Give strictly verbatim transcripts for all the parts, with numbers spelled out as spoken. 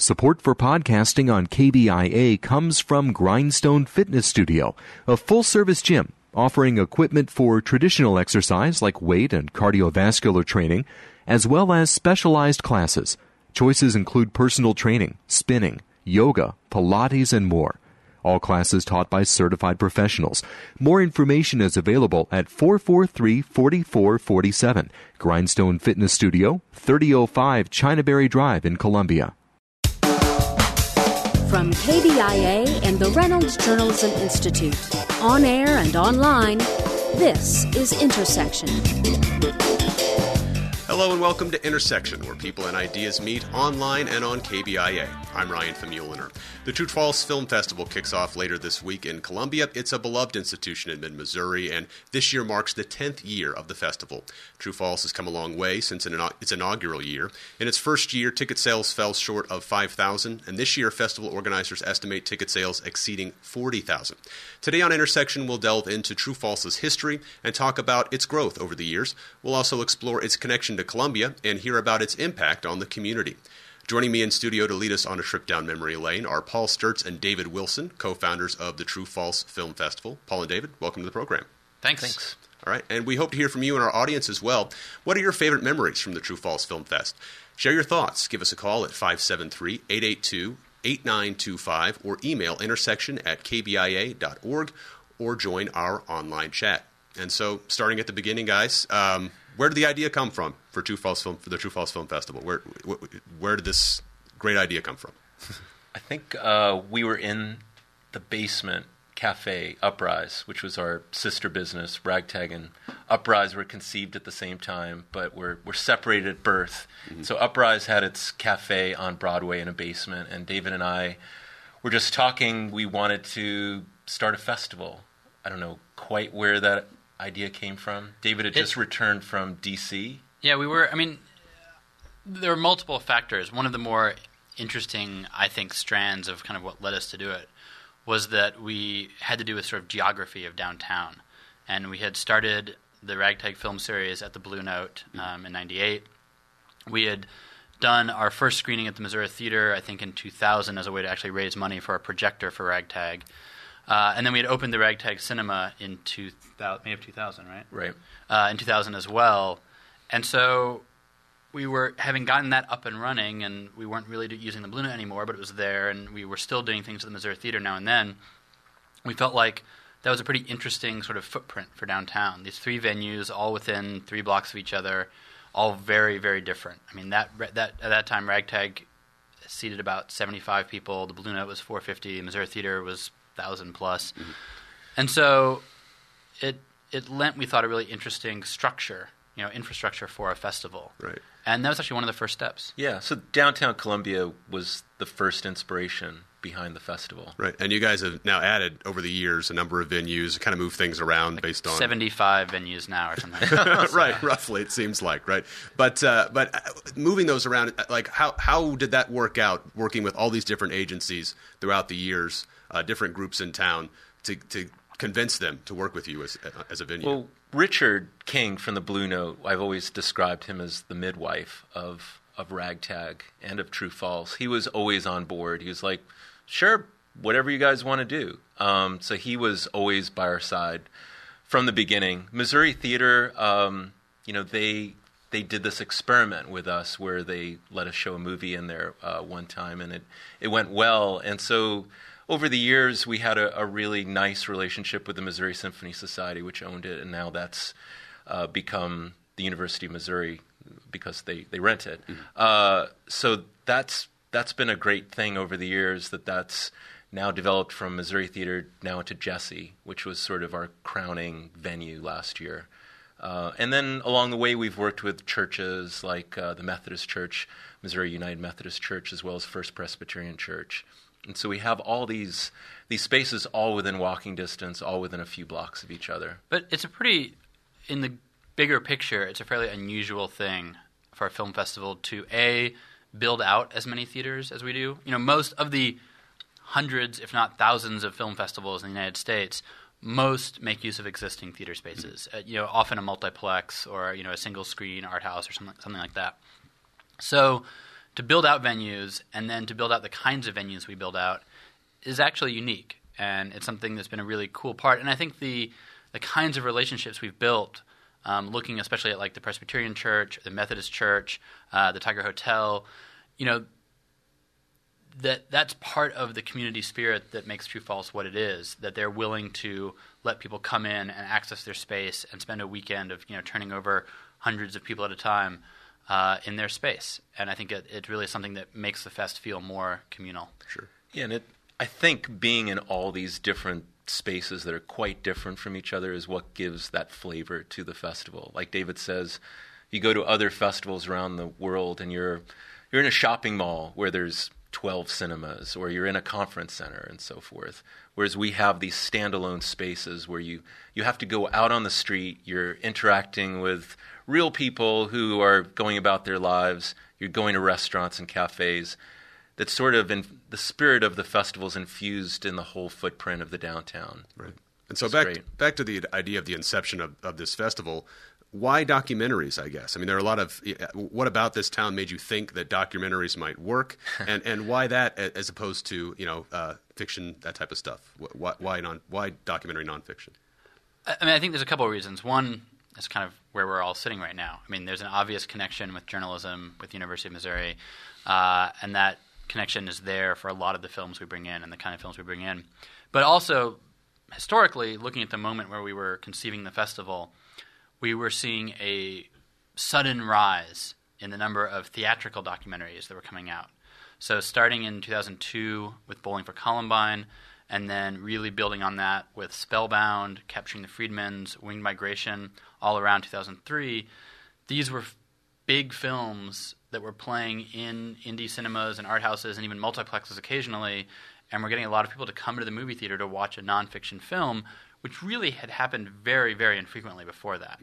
Support for podcasting on K B I A comes from Grindstone Fitness Studio, a full-service gym offering equipment for traditional exercise like weight and cardiovascular training, as well as specialized classes. Choices include personal training, spinning, yoga, Pilates, and more. All classes taught by certified professionals. More information is available at four four three, four four four seven. Grindstone Fitness Studio, thirty oh five Chinaberry Drive in Columbia. From K B I A and the Reynolds Journalism Institute, on air and online, this is Intersection. Hello and welcome to Intersection, where people and ideas meet online and on K B I A. I'm Ryan Famuliner. The True False Film Festival kicks off later this week in Columbia. It's a beloved institution in mid-Missouri, and this year marks the tenth year of the festival. True False has come a long way since its inaugural year. In its first year, ticket sales fell short of five thousand, and this year festival organizers estimate ticket sales exceeding forty thousand. Today on Intersection, we'll delve into True False's history and talk about its growth over the years. We'll also explore its connection to Columbia and hear about its impact on the community. Joining me in studio to lead us on a trip down memory lane are Paul Sturtz and David Wilson, co-founders of the True False Film Festival. Paul and David, welcome to the program. Thanks. Thanks. All right, and we hope to hear from you and our audience as well. What are your favorite memories from the True False Film Fest? Share your thoughts. Give us a call at five seven three, eight eight two, eight nine two five or email intersection at k b i a dot org or join our online chat. And so, starting at the beginning, guys, um, where did the idea come from for True False Film for the True False Film Festival? Where wh- where did this great idea come from? I think uh, we were in the basement cafe Uprise, which was our sister business. Ragtag and Uprise were conceived at the same time, but were were separated at birth. Mm-hmm. So Uprise had its cafe on Broadway in a basement, and David and I were just talking. We wanted to start a festival. I don't know quite where that idea came from. David had it, just returned from D C. Yeah, we were, I mean, there were multiple factors. One of the more interesting, I think, strands of kind of what led us to do it was that we had to do with sort of geography of downtown. And we had started the Ragtag film series at the Blue Note um, in ninety-eight. We had done our first screening at the Missouri Theater, I think in two thousand, as a way to actually raise money for a projector for Ragtag. Uh, and then we had opened the Ragtag Cinema in two thousand, May of two thousand, right? Right. Uh, in two thousand as well. And so we were, having gotten that up and running, and we weren't really do, using the Blue Note anymore, but it was there, and we were still doing things at the Missouri Theater now and then. We felt like that was a pretty interesting sort of footprint for downtown. These three venues, all within three blocks of each other, all very, very different. I mean, that that at that time, Ragtag seated about seventy-five people. The Blue Note was four hundred fifty. The Missouri Theater was thousand plus, mm-hmm. and so it it lent, we thought, a really interesting structure, you know, infrastructure for a festival. Right. And that was actually one of the first steps. Yeah. So downtown Columbia was the first inspiration behind the festival. Right. And you guys have now added over the years a number of venues, kind of moved things around like based on seventy-five venues now or something. Right. Roughly, it seems like. Right. But uh, but moving those around, like how how did that work out? Working with all these different agencies throughout the years. Uh, different groups in town to to convince them to work with you as as a venue. Well, Richard King from the Blue Note, I've always described him as the midwife of of Ragtag and of True False. He was always on board. He was like, sure, whatever you guys want to do. Um, so he was always by our side from the beginning. Missouri Theater, um, you know, they they did this experiment with us where they let us show a movie in there uh, one time, and it, it went well. And so over the years, we had a, a really nice relationship with the Missouri Symphony Society, which owned it, and now that's uh, become the University of Missouri because they, they rent it. Mm-hmm. Uh, so that's that's been a great thing over the years, that that's now developed from Missouri Theater now into Jesse, which was sort of our crowning venue last year. Uh, and then along the way, we've worked with churches like uh, the Methodist Church, Missouri United Methodist Church, as well as First Presbyterian Church. And so we have all these these spaces all within walking distance, all within a few blocks of each other. But it's a pretty, in the bigger picture, it's a fairly unusual thing for a film festival to, A, build out as many theaters as we do. You know, most of the hundreds, if not thousands, of film festivals in the United States, most make use of existing theater spaces. Mm-hmm. Uh, you know, often a multiplex or, you know, a single screen art house or something something like that. So to build out venues and then to build out the kinds of venues we build out is actually unique, and it's something that's been a really cool part. And I think the the kinds of relationships we've built, um, looking especially at like the Presbyterian Church, the Methodist Church, uh, the Tiger Hotel, you know, that that's part of the community spirit that makes True False what it is, that they're willing to let people come in and access their space and spend a weekend of, you know, turning over hundreds of people at a time uh, in their space. And I think it, it really is something that makes the fest feel more communal. Sure. Yeah, and it, I think being in all these different spaces that are quite different from each other is what gives that flavor to the festival. Like David says, you go to other festivals around the world and you're you're in a shopping mall where there's twelve cinemas, or you're in a conference center and so forth. Whereas we have these standalone spaces where you, you have to go out on the street, you're interacting with real people who are going about their lives, you're going to restaurants and cafes. That's sort of in the spirit of the festival is infused in the whole footprint of the downtown. Right. And so It's back great. back to the idea of the inception of, of this festival. Why documentaries, I guess? I mean, there are a lot of – what about this town made you think that documentaries might work? And and why that as opposed to, you know, uh, fiction, that type of stuff? Why, why, non, why documentary nonfiction? I mean, I think there's a couple of reasons. One is kind of where we're all sitting right now. I mean, there's an obvious connection with journalism, with the University of Missouri, uh, and that connection is there for a lot of the films we bring in and the kind of films we bring in. But also, historically, looking at the moment where we were conceiving the festival – we were seeing a sudden rise in the number of theatrical documentaries that were coming out. So starting in two thousand two with Bowling for Columbine, and then really building on that with Spellbound, Capturing the Freedmans, Winged Migration, all around two thousand three, these were f- big films that were playing in indie cinemas and art houses and even multiplexes occasionally, and we're getting a lot of people to come to the movie theater to watch a nonfiction film, which really had happened very, very infrequently before that.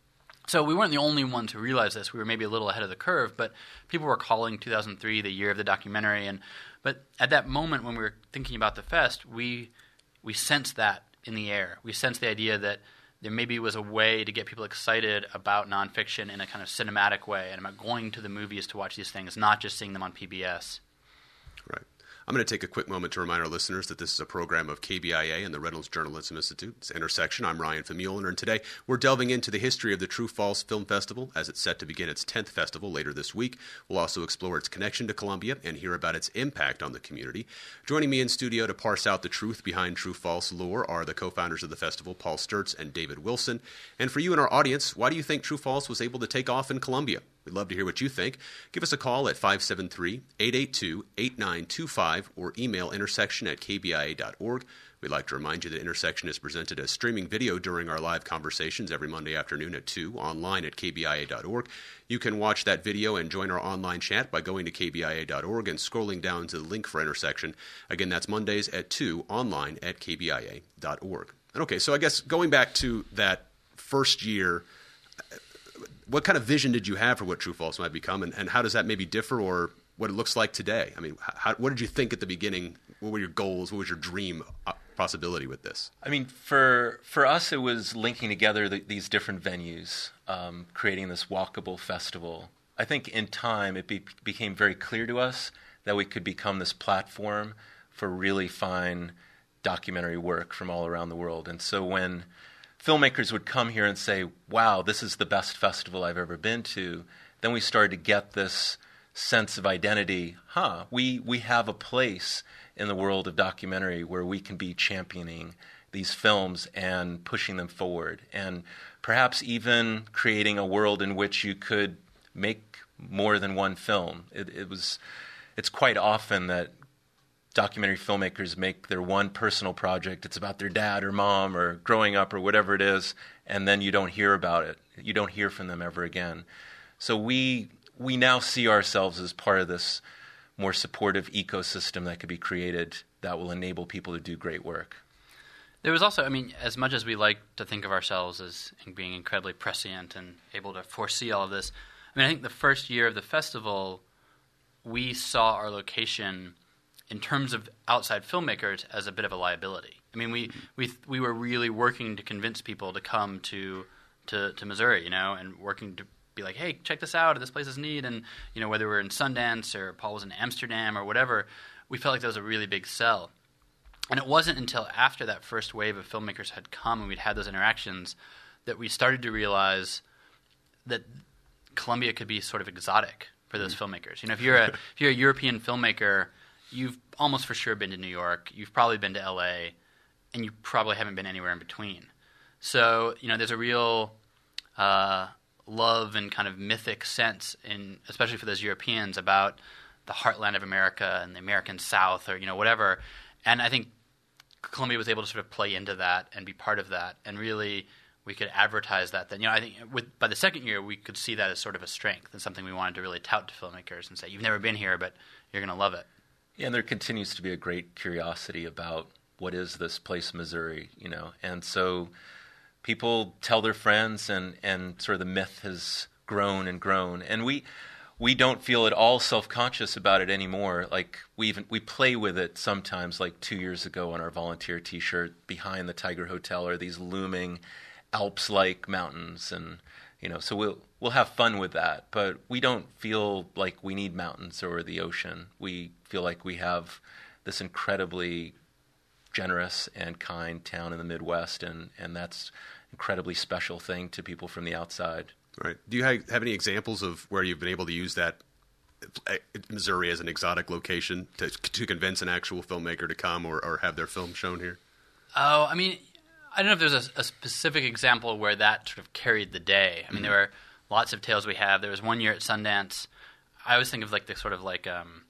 So we weren't the only ones who realized this. We were maybe a little ahead of the curve, but people were calling two thousand three the year of the documentary. And but at that moment when we were thinking about the fest, we we sensed that in the air. We sensed the idea that there maybe was a way to get people excited about nonfiction in a kind of cinematic way and about going to the movies to watch these things, not just seeing them on P B S. Right. I'm going to take a quick moment to remind our listeners that this is a program of K B I A and the Reynolds Journalism Institute. It's Intersection. I'm Ryan van Muellner, and today we're delving into the history of the True False Film Festival as it's set to begin its tenth festival later this week. We'll also explore its connection to Columbia and hear about its impact on the community. Joining me in studio to parse out the truth behind True False lore are the co-founders of the festival, Paul Sturtz and David Wilson. And for you in our audience, why do you think True False was able to take off in Columbia? We'd love to hear what you think. Give us a call at five seven three, eight eight two, eight nine two five or email intersection at k b i a dot org. We'd like to remind you that Intersection is presented as streaming video during our live conversations every Monday afternoon at two, online at k b i a dot org. You can watch that video and join our online chat by going to k b i a dot org and scrolling down to the link for Intersection. Again, that's Mondays at two, online at k b i a dot org. And okay, so I guess going back to that first year, what kind of vision did you have for what True False might become, and, and how does that maybe differ or what it looks like today? I mean, how, what did you think at the beginning? What were your goals? What was your dream possibility with this? I mean, for for us, it was linking together the, these different venues, um, creating this walkable festival. I think in time it be, became very clear to us that we could become this platform for really fine documentary work from all around the world. And so when filmmakers would come here and say, wow, this is the best festival I've ever been to, then we started to get this sense of identity. Huh, we, we have a place in the world of documentary where we can be championing these films and pushing them forward, and perhaps even creating a world in which you could make more than one film. It, it was, it's quite often that documentary filmmakers make their one personal project. It's about their dad or mom or growing up or whatever it is, and then you don't hear about it. You don't hear from them ever again. So we we now see ourselves as part of this more supportive ecosystem that could be created that will enable people to do great work. There was also, I mean, as much as we like to think of ourselves as being incredibly prescient and able to foresee all of this, I mean, I think the first year of the festival, we saw our location in terms of outside filmmakers as a bit of a liability. I mean, we we we were really working to convince people to come to to, to Missouri, you know, and working to be like, hey, check this out, this place is neat. And, you know, whether we're in Sundance or Paul was in Amsterdam or whatever, we felt like that was a really big sell. And it wasn't until after that first wave of filmmakers had come and we'd had those interactions that we started to realize that Columbia could be sort of exotic for those mm-hmm. filmmakers. You know, if you're a if you're a European filmmaker, you've almost for sure been to New York, you've probably been to L A, and you probably haven't been anywhere in between. So, you know, there's a real uh, love and kind of mythic sense, in especially for those Europeans, about the heartland of America and the American South, or, you know, whatever. And I think Columbia was able to sort of play into that and be part of that, and really we could advertise that. Then, you know, I think with, by the second year we could see that as sort of a strength and something we wanted to really tout to filmmakers and say, you've never been here, but you're going to love it. Yeah, and there continues to be a great curiosity about what is this place, Missouri, you know, and so people tell their friends, and, and sort of the myth has grown and grown, and we we don't feel at all self-conscious about it anymore. Like we even we play with it sometimes. Like two years ago on our volunteer T-shirt, behind the Tiger Hotel are these looming Alps-like mountains, and you know, so we'll we'll have fun with that. But we don't feel like we need mountains or the ocean. We feel like we have this incredibly generous and kind town in the Midwest, and, and that's an incredibly special thing to people from the outside. Right. Do you have, have any examples of where you've been able to use that uh, Missouri as an exotic location to to convince an actual filmmaker to come or, or have their film shown here? Oh, I mean, I don't know if there's a, a specific example where that sort of carried the day. I mean, mm-hmm. there were lots of tales we have. There was one year at Sundance. I always think of like the sort of like um,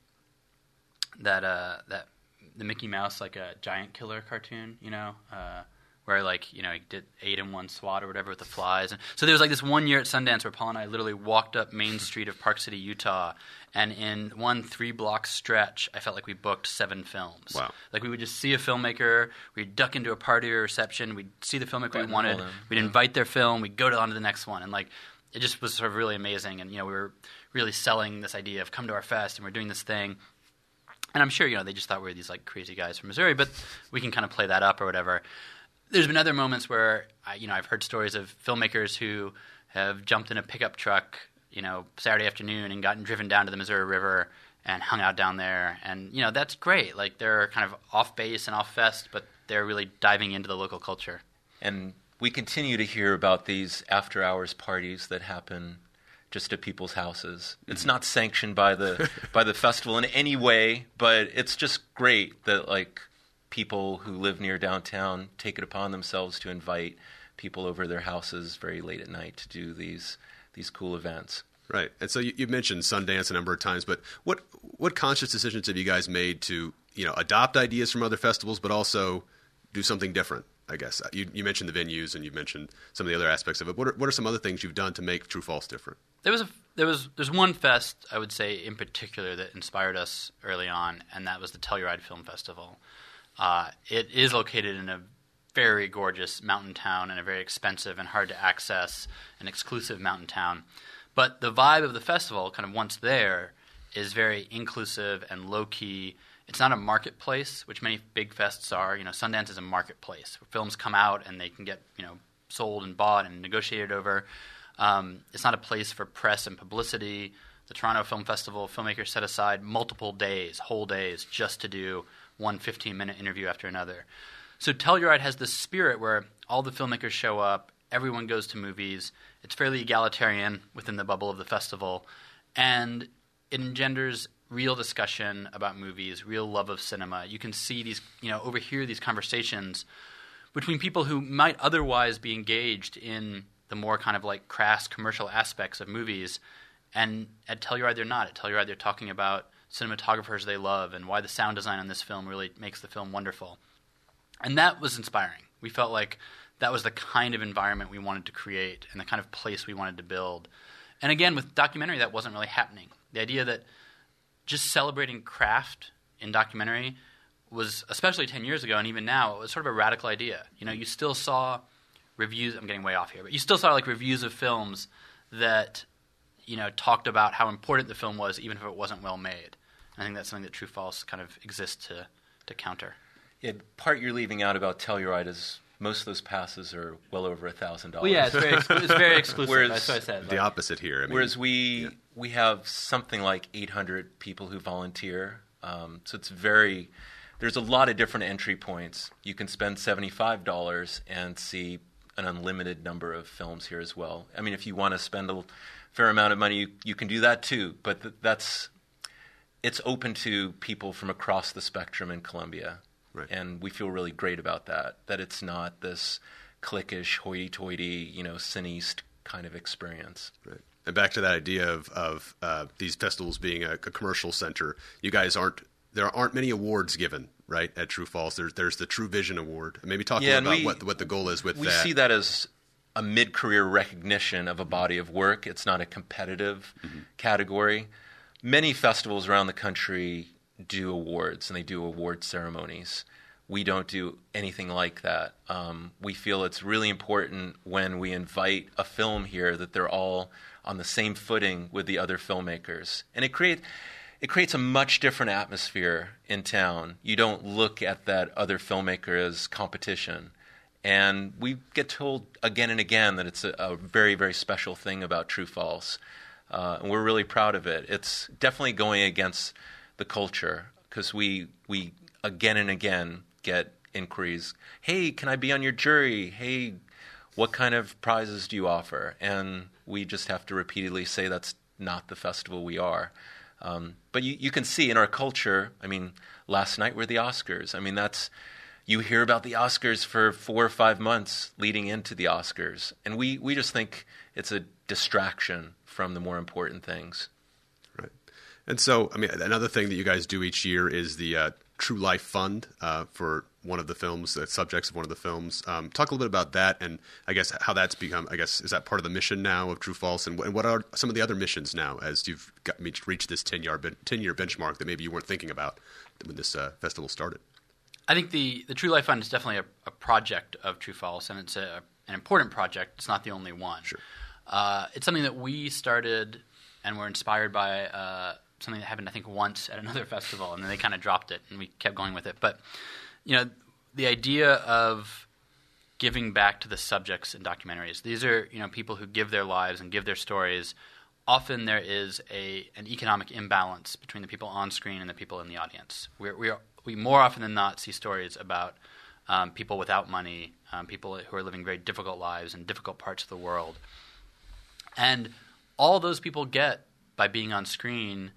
that uh, that the Mickey Mouse like a giant killer cartoon, you know, uh, where like you know he did eight in one swat or whatever with the flies. And so there was like this one year at Sundance where Paul and I literally walked up Main Street of Park City, Utah, and in one three block stretch, I felt like we booked seven films. Wow! Like we would just see a filmmaker, we'd duck into a party or reception, we'd see the filmmaker we wanted, we'd yeah. invite their film, we'd go to, on to the next one, and like it just was sort of really amazing. And you know we were really selling this idea of come to our fest, and we're doing this thing. And I'm sure, you know, they just thought we were these, like, crazy guys from Missouri, but we can kind of play that up or whatever. There's been other moments where, I, you know, I've heard stories of filmmakers who have jumped in a pickup truck, you know, Saturday afternoon and gotten driven down to the Missouri River and hung out down there. And, you know, that's great. Like, they're kind of off base and off fest, but they're really diving into the local culture. And we continue to hear about these after-hours parties that happen just at people's houses. It's not sanctioned by the by the festival in any way, but it's just great that like people who live near downtown take it upon themselves to invite people over their houses very late at night to do these these cool events. Right. And so you, you mentioned Sundance a number of times, but what what conscious decisions have you guys made to, you know, adopt ideas from other festivals, but also do something different? I guess you, you mentioned the venues and you mentioned some of the other aspects of it. What are, what are some other things you've done to make True False different? There was a, there was there's one fest I would say in particular that inspired us early on, and that was the Telluride Film Festival. Uh, it is located in a very gorgeous mountain town and a very expensive and hard to access and exclusive mountain town. But the vibe of the festival, kind of once there, is very inclusive and low key. It's not a marketplace, which many big fests are. You know, Sundance is a marketplace where films come out and they can get, you know, sold and bought and negotiated over. Um, it's not a place for press and publicity. The Toronto Film Festival, filmmakers set aside multiple days, whole days, just to do one fifteen-minute interview after another. So Telluride has this spirit where all the filmmakers show up, everyone goes to movies. It's fairly egalitarian within the bubble of the festival, and it engenders real discussion about movies, real love of cinema. You can see these, you know, overhear these conversations between people who might otherwise be engaged in the more kind of like crass commercial aspects of movies. And at Telluride, they're not. At Telluride, they're talking about cinematographers they love and why the sound design on this film really makes the film wonderful. And that was inspiring. We felt like that was the kind of environment we wanted to create and the kind of place we wanted to build. And again, with documentary, that wasn't really happening. The idea that just celebrating craft in documentary was, especially ten years ago and even now, it was sort of a radical idea. You know, you still saw reviews, I'm getting way off here, but you still saw like reviews of films that, you know, talked about how important the film was even if it wasn't well made. And I think that's something that True False kind of exists to, to counter. Yeah, part you're leaving out about Telluride is most of those passes are well over a thousand dollars. Well, yeah, it's very, exclu- it's very exclusive. Whereas, That's what I said. The Like, opposite here. I mean, whereas we yeah. we have something like eight hundred people who volunteer, um, so it's very. There's a lot of different entry points. You can spend seventy-five dollars and see an unlimited number of films here as well. I mean, if you want to spend a fair amount of money, you, you can do that too. But th- that's it's open to people from across the spectrum in Columbia. Right. And we feel really great about that, that it's not this cliquish, hoity-toity, you know, Cineast kind of experience. Right. And back to that idea of, of uh, these festivals being a, a commercial center, you guys aren't, there aren't many awards given, right, at True False. There's, there's the True Vision Award. Maybe talk Yeah, a little about we, what, what the goal is with we that. We see that as a mid-career recognition of a body of work. It's not a competitive mm-hmm. category. Many festivals around the country do awards, and they do award ceremonies. We don't do anything like that. Um, we feel it's really important when we invite a film here that they're all on the same footing with the other filmmakers. And it, create, it creates a much different atmosphere in town. You don't look at that other filmmaker as competition. And we get told again and again that it's a, a very, very special thing about True False. Uh, and we're really proud of it. It's definitely going against the culture, because we we again and again get inquiries. Hey, can I be on your jury? Hey, what kind of prizes do you offer? And we just have to repeatedly say that's not the festival we are. Um, but you, you can see in our culture, I mean, last night were the Oscars. I mean, that's, you hear about the Oscars for four or five months leading into the Oscars. And we, we just think it's a distraction from the more important things. Right. And so, I mean, another thing that you guys do each year is the uh, True Life Fund uh, for one of the films, the subjects of one of the films. Um, talk a little bit about that, and I guess how that's become, I guess, is that part of the mission now of True False? And, and what are some of the other missions now as you've got, reached this ten-year benchmark that maybe you weren't thinking about when this uh, festival started? I think the, the True Life Fund is definitely a, a project of True False, and it's a, an important project. It's not the only one. Sure. Uh, it's something that we started and were inspired by uh, something that happened, I think, once at another festival, and then they kind of dropped it, and we kept going with it. But, you know, the idea of giving back to the subjects in documentaries, these are, you know, people who give their lives and give their stories. Often there is a an economic imbalance between the people on screen and the people in the audience. We're, we are, we more often than not see stories about um, people without money, um, people who are living very difficult lives in difficult parts of the world. And all those people get by being on screen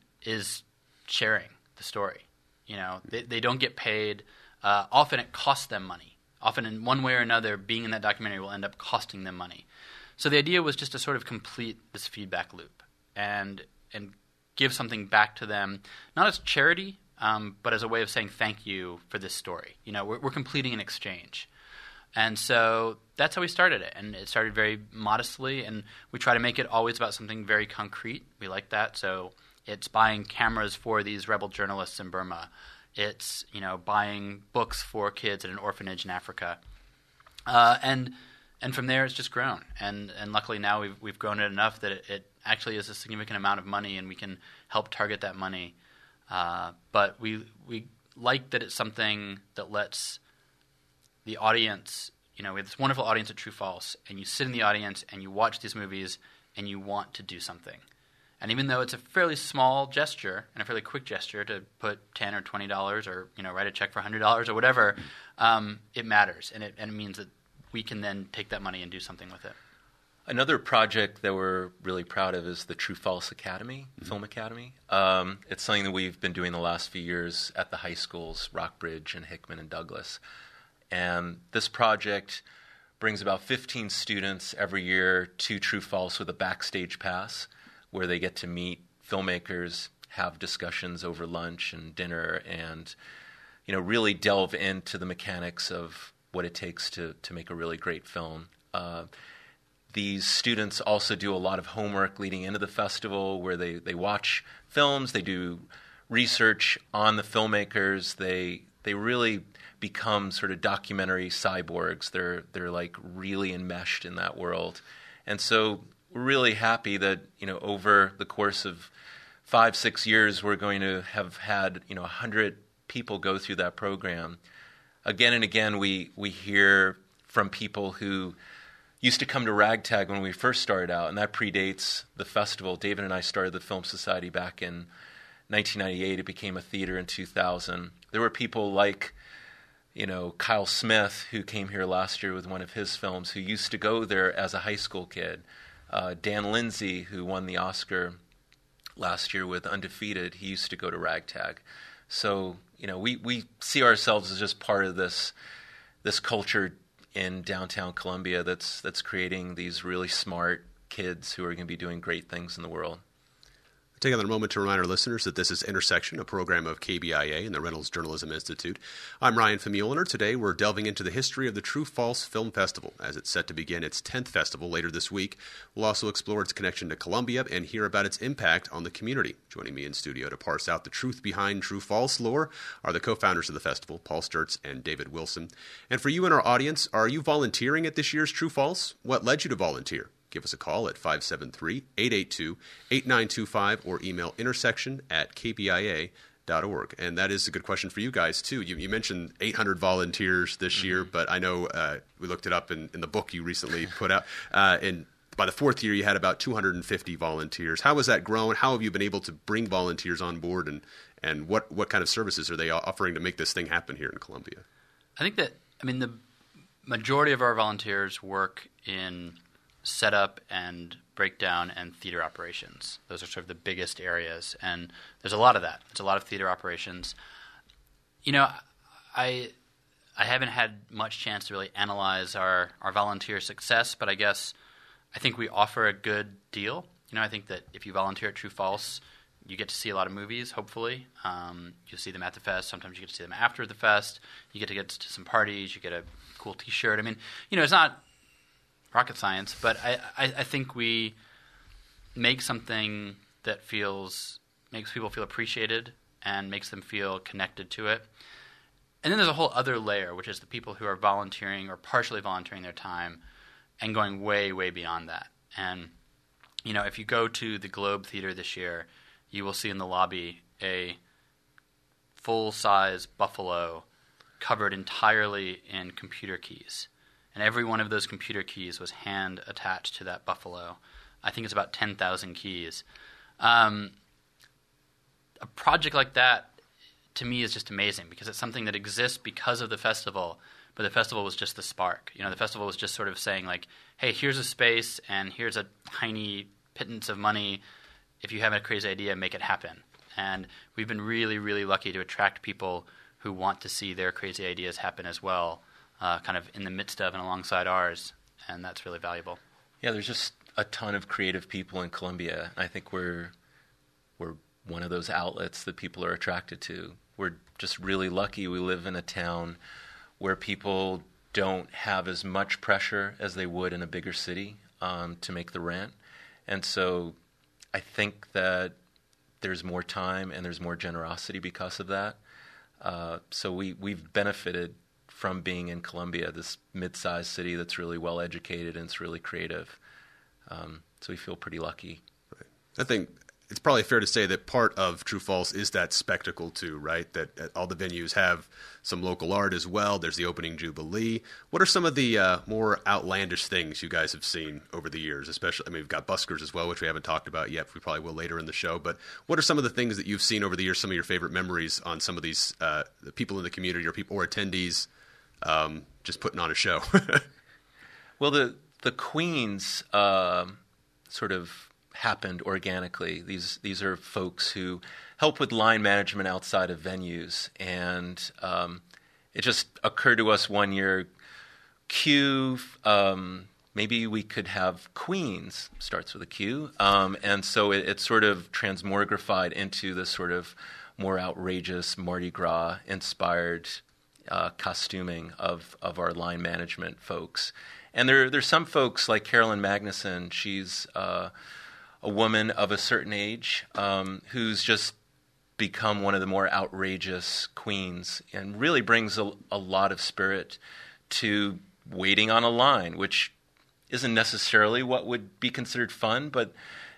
is sharing the story. You know, they, they don't get paid. Uh, often it costs them money. Often in one way or another, being in that documentary will end up costing them money. So the idea was just to sort of complete this feedback loop and and give something back to them, not as charity, um, but as a way of saying thank you for this story. You know, we're, we're completing an exchange. And so that's how we started it. And it started very modestly, and we try to make it always about something very concrete. We like that. So it's buying cameras for these rebel journalists in Burma. It's, you know, buying books for kids at an orphanage in Africa. Uh, and and from there it's just grown. And and luckily now we've we've grown it enough that it, it actually is a significant amount of money, and we can help target that money. Uh, but we we like that it's something that lets the audience, you know, we have this wonderful audience at True False, and you sit in the audience and you watch these movies and you want to do something. And even though it's a fairly small gesture and a fairly quick gesture to put ten or twenty dollars or, you know, write a check for one hundred dollars or whatever, um, it matters, and it and it means that we can then take that money and do something with it. Another project that we're really proud of is the True False Academy, mm-hmm. Film Academy. Um, it's something that we've been doing the last few years at the high schools, Rockbridge and Hickman and Douglas. And this project brings about fifteen students every year to True False with a backstage pass, where they get to meet filmmakers, have discussions over lunch and dinner, and, you know, really delve into the mechanics of what it takes to, to make a really great film. Uh, these students also do a lot of homework leading into the festival, where they, they watch films, they do research on the filmmakers, they they really become sort of documentary cyborgs. They're they're like really enmeshed in that world. And so we're really happy that, you know, over the course of five, six years, we're going to have had, you know, one hundred people go through that program. again and again we we hear from people who used to come to Ragtag when we first started out, and that predates the festival. David and I started the Film Society back in nineteen ninety-eight. It became a theater in two thousand. There were people like, you know, Kyle Smith, who came here last year with one of his films, who used to go there as a high school kid. Uh, Dan Lindsay, who won the Oscar last year with Undefeated, he used to go to Ragtag. So, you know, we, we see ourselves as just part of this this culture in downtown Columbia that's that's creating these really smart kids who are going to be doing great things in the world. Take another moment to remind our listeners that this is Intersection, a program of K B I A and the Reynolds Journalism Institute. I'm Ryan Famuliner. Today we're delving into the history of the True False Film Festival as it's set to begin its tenth festival later this week. We'll also explore its connection to Columbia and hear about its impact on the community. Joining me in studio to parse out the truth behind True False lore are the co-founders of the festival, Paul Sturtz and David Wilson. And for you in our audience, are you volunteering at this year's True False? What led you to volunteer? Give us a call at five seven three, eight eight two, eight nine two five or email intersection at k b i a dot org. And that is a good question for you guys, too. You, you mentioned eight hundred volunteers this mm-hmm. year, but I know uh, we looked it up in, in the book you recently put out. Uh, and by the fourth year, you had about two hundred fifty volunteers. How has that grown? How have you been able to bring volunteers on board? And, and what, what kind of services are they offering to make this thing happen here in Columbia? I think that, I mean, the majority of our volunteers work in setup and breakdown and theater operations. Those are sort of the biggest areas, and there's a lot of that. There's a lot of theater operations. You know, I I haven't had much chance to really analyze our, our volunteer success, but I guess I think we offer a good deal. You know, I think that if you volunteer at True False, you get to see a lot of movies, hopefully. Um, you'll see them at the fest. Sometimes you get to see them after the fest. You get to get to some parties. You get a cool T-shirt. I mean, you know, it's not rocket science, but I, I, I think we make something that feels makes people feel appreciated and makes them feel connected to it. And then there's a whole other layer, which is the people who are volunteering or partially volunteering their time and going way, way beyond that. And, you know, if you go to the Globe Theater this year, you will see in the lobby a full-size buffalo covered entirely in computer keys. And every one of those computer keys was hand attached to that buffalo. I think it's about ten thousand keys. Um, a project like that, to me, is just amazing because it's something that exists because of the festival, but the festival was just the spark. You know, the festival was just sort of saying, like, hey, here's a space and here's a tiny pittance of money. If you have a crazy idea, make it happen. And we've been really, really lucky to attract people who want to see their crazy ideas happen as well. Uh, kind of in the midst of and alongside ours, and that's really valuable. Yeah, there's just a ton of creative people in Columbia. I think we're we're one of those outlets that people are attracted to. We're just really lucky we live in a town where people don't have as much pressure as they would in a bigger city um, to make the rent. And so I think that there's more time and there's more generosity because of that. Uh, so we, we've benefited from being in Columbia, this mid-sized city that's really well-educated and it's really creative. Um, so we feel pretty lucky. Right. I think it's probably fair to say that part of True False is that spectacle too, right? That uh, all the venues have some local art as well. There's the opening Jubilee. What are some of the uh, more outlandish things you guys have seen over the years? Especially, I mean, we've got buskers as well, which we haven't talked about yet. We probably will later in the show. But what are some of the things that you've seen over the years, some of your favorite memories on some of these uh, the people in the community or people or attendees um, just putting on a show? Well, the, the Queens uh, sort of happened organically. These these are folks who help with line management outside of venues, and um, it just occurred to us one year, Q, um, maybe we could have Queens, starts with a Q, um, and so it, it sort of transmogrified into this sort of more outrageous Mardi Gras inspired uh, costuming of of our line management folks. And there there's some folks like Carolyn Magnuson. She's uh, a woman of a certain age um, who's just become one of the more outrageous queens and really brings a, a lot of spirit to waiting on a line, which isn't necessarily what would be considered fun, but it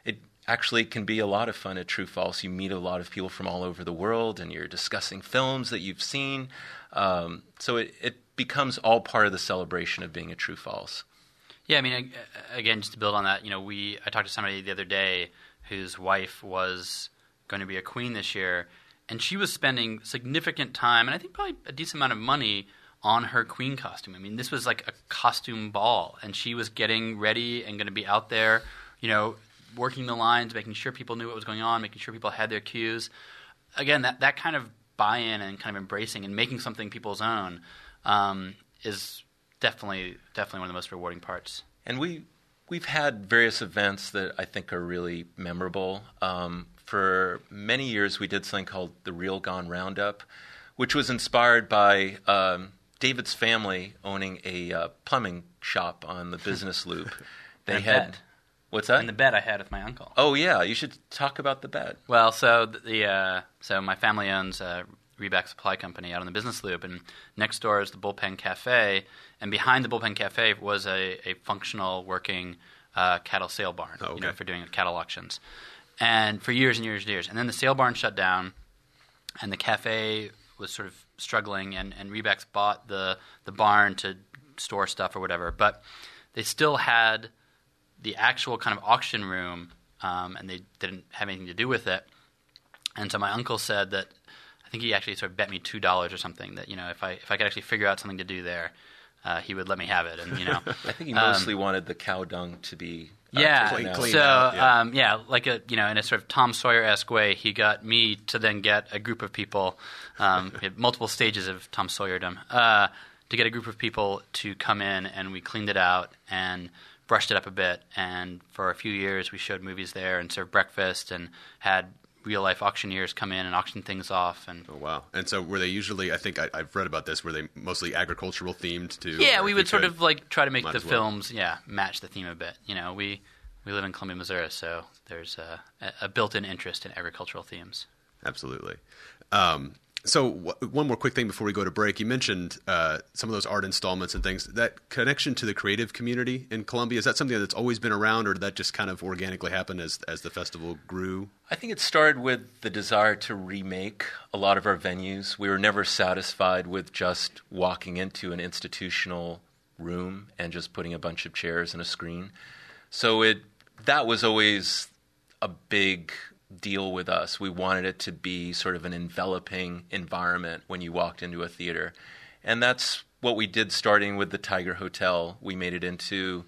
actually can be a lot of fun at True False. You meet a lot of people from all over the world, and you're discussing films that you've seen. Um, so it, it becomes all part of the celebration of being a True False. Yeah, I mean, again, just to build on that, you know, we I talked to somebody the other day whose wife was going to be a queen this year, and she was spending significant time, and I think probably a decent amount of money on her queen costume. I mean, this was like a costume ball, and she was getting ready and going to be out there, you know, working the lines, making sure people knew what was going on, making sure people had their cues. Again, that, that kind of buy-in and kind of embracing and making something people's own um, is definitely definitely one of the most rewarding parts. And we, we've had various events that I think are really memorable. Um, for many years, we did something called the Real Gone Roundup, which was inspired by um, David's family owning a uh, plumbing shop on the business loop. They And a had... bet. What's that? And the bet I had with my uncle. Oh, yeah. You should talk about the bet. Well, so the uh, so my family owns a Reback Supply Company out on the business loop, and next door is the Bullpen Cafe, and behind the Bullpen Cafe was a, a functional working uh, cattle sale barn, Oh, okay. you know, for doing cattle auctions. And for years and years and years. And then the sale barn shut down, and the cafe was sort of struggling, and, and Rebacks bought the, the barn to store stuff or whatever. But they still had the actual kind of auction room, um, and they didn't have anything to do with it. And so my uncle said that, I think he actually sort of bet me two dollars or something, that, you know, if I if I could actually figure out something to do there, uh, he would let me have it. And, you know, I think he um, mostly wanted the cow dung to be uh, yeah. Clean- clean so out, yeah. Um, yeah, like a you know, in a sort of Tom Sawyer-esque way, he got me to then get a group of people, um, we had multiple stages of Tom Sawyerdom, uh, to get a group of people to come in, and we cleaned it out and brushed it up a bit. And for a few years, we showed movies there and served breakfast and had real-life auctioneers come in and auction things off. And Oh, wow. And so were they usually, I think I, I've read about this, were they mostly agricultural themed too? yeah, Or we if would you sort could- of like try to make might the as well. films, yeah, match the theme a bit. You know, we we live in Columbia, Missouri, so there's a, a built-in interest in agricultural themes. Absolutely. Um, so w- one more quick thing before we go to break. You mentioned uh, some of those art installments and things. That connection to the creative community in Columbia, is that something that's always been around, or did that just kind of organically happen as as the festival grew? I think it started with the desire to remake a lot of our venues. We were never satisfied with just walking into an institutional room and just putting a bunch of chairs and a screen. So it that was always a big deal with us. We wanted it to be sort of an enveloping environment when you walked into a theater. And that's what we did starting with the Tiger Hotel. We made it into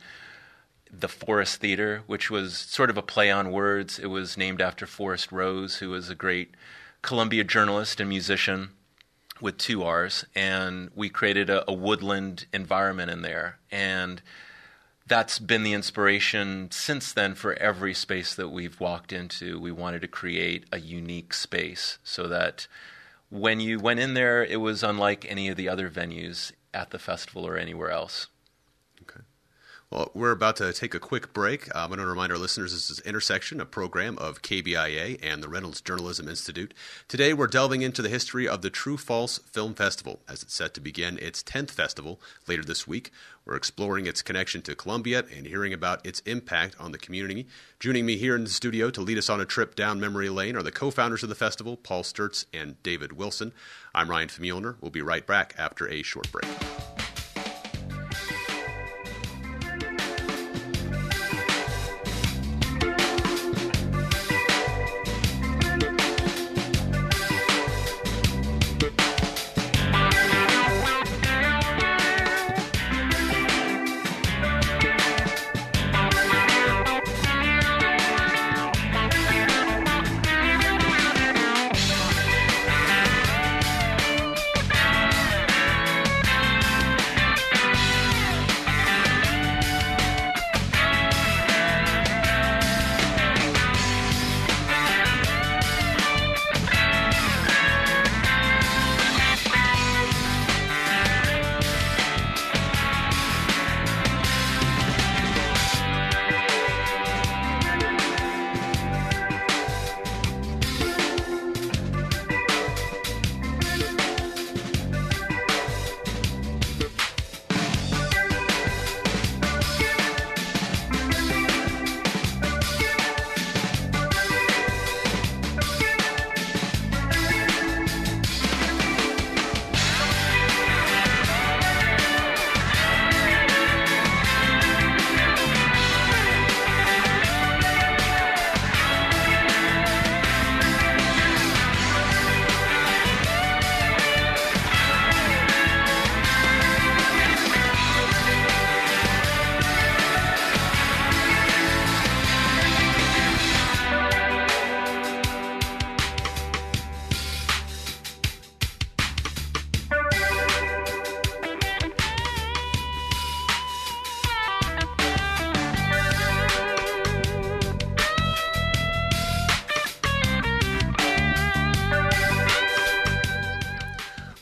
the Forest Theater, which was sort of a play on words. It was named after Forrest Rose, who was a great Columbia journalist and musician with two R's. And we created a, a woodland environment in there. And that's been the inspiration since then for every space that we've walked into. We wanted to create a unique space so that when you went in there, it was unlike any of the other venues at the festival or anywhere else. Okay. Well, we're about to take a quick break. I'm going to remind our listeners this is Intersection, a program of K B I A and the Reynolds Journalism Institute. Today, we're delving into the history of the True False Film Festival as it's set to begin its tenth festival later this week. We're exploring its connection to Columbia and hearing about its impact on the community. Joining me here in the studio to lead us on a trip down memory lane are the co-founders of the festival, Paul Sturtz and David Wilson. I'm Ryan Famulner. We'll be right back after a short break.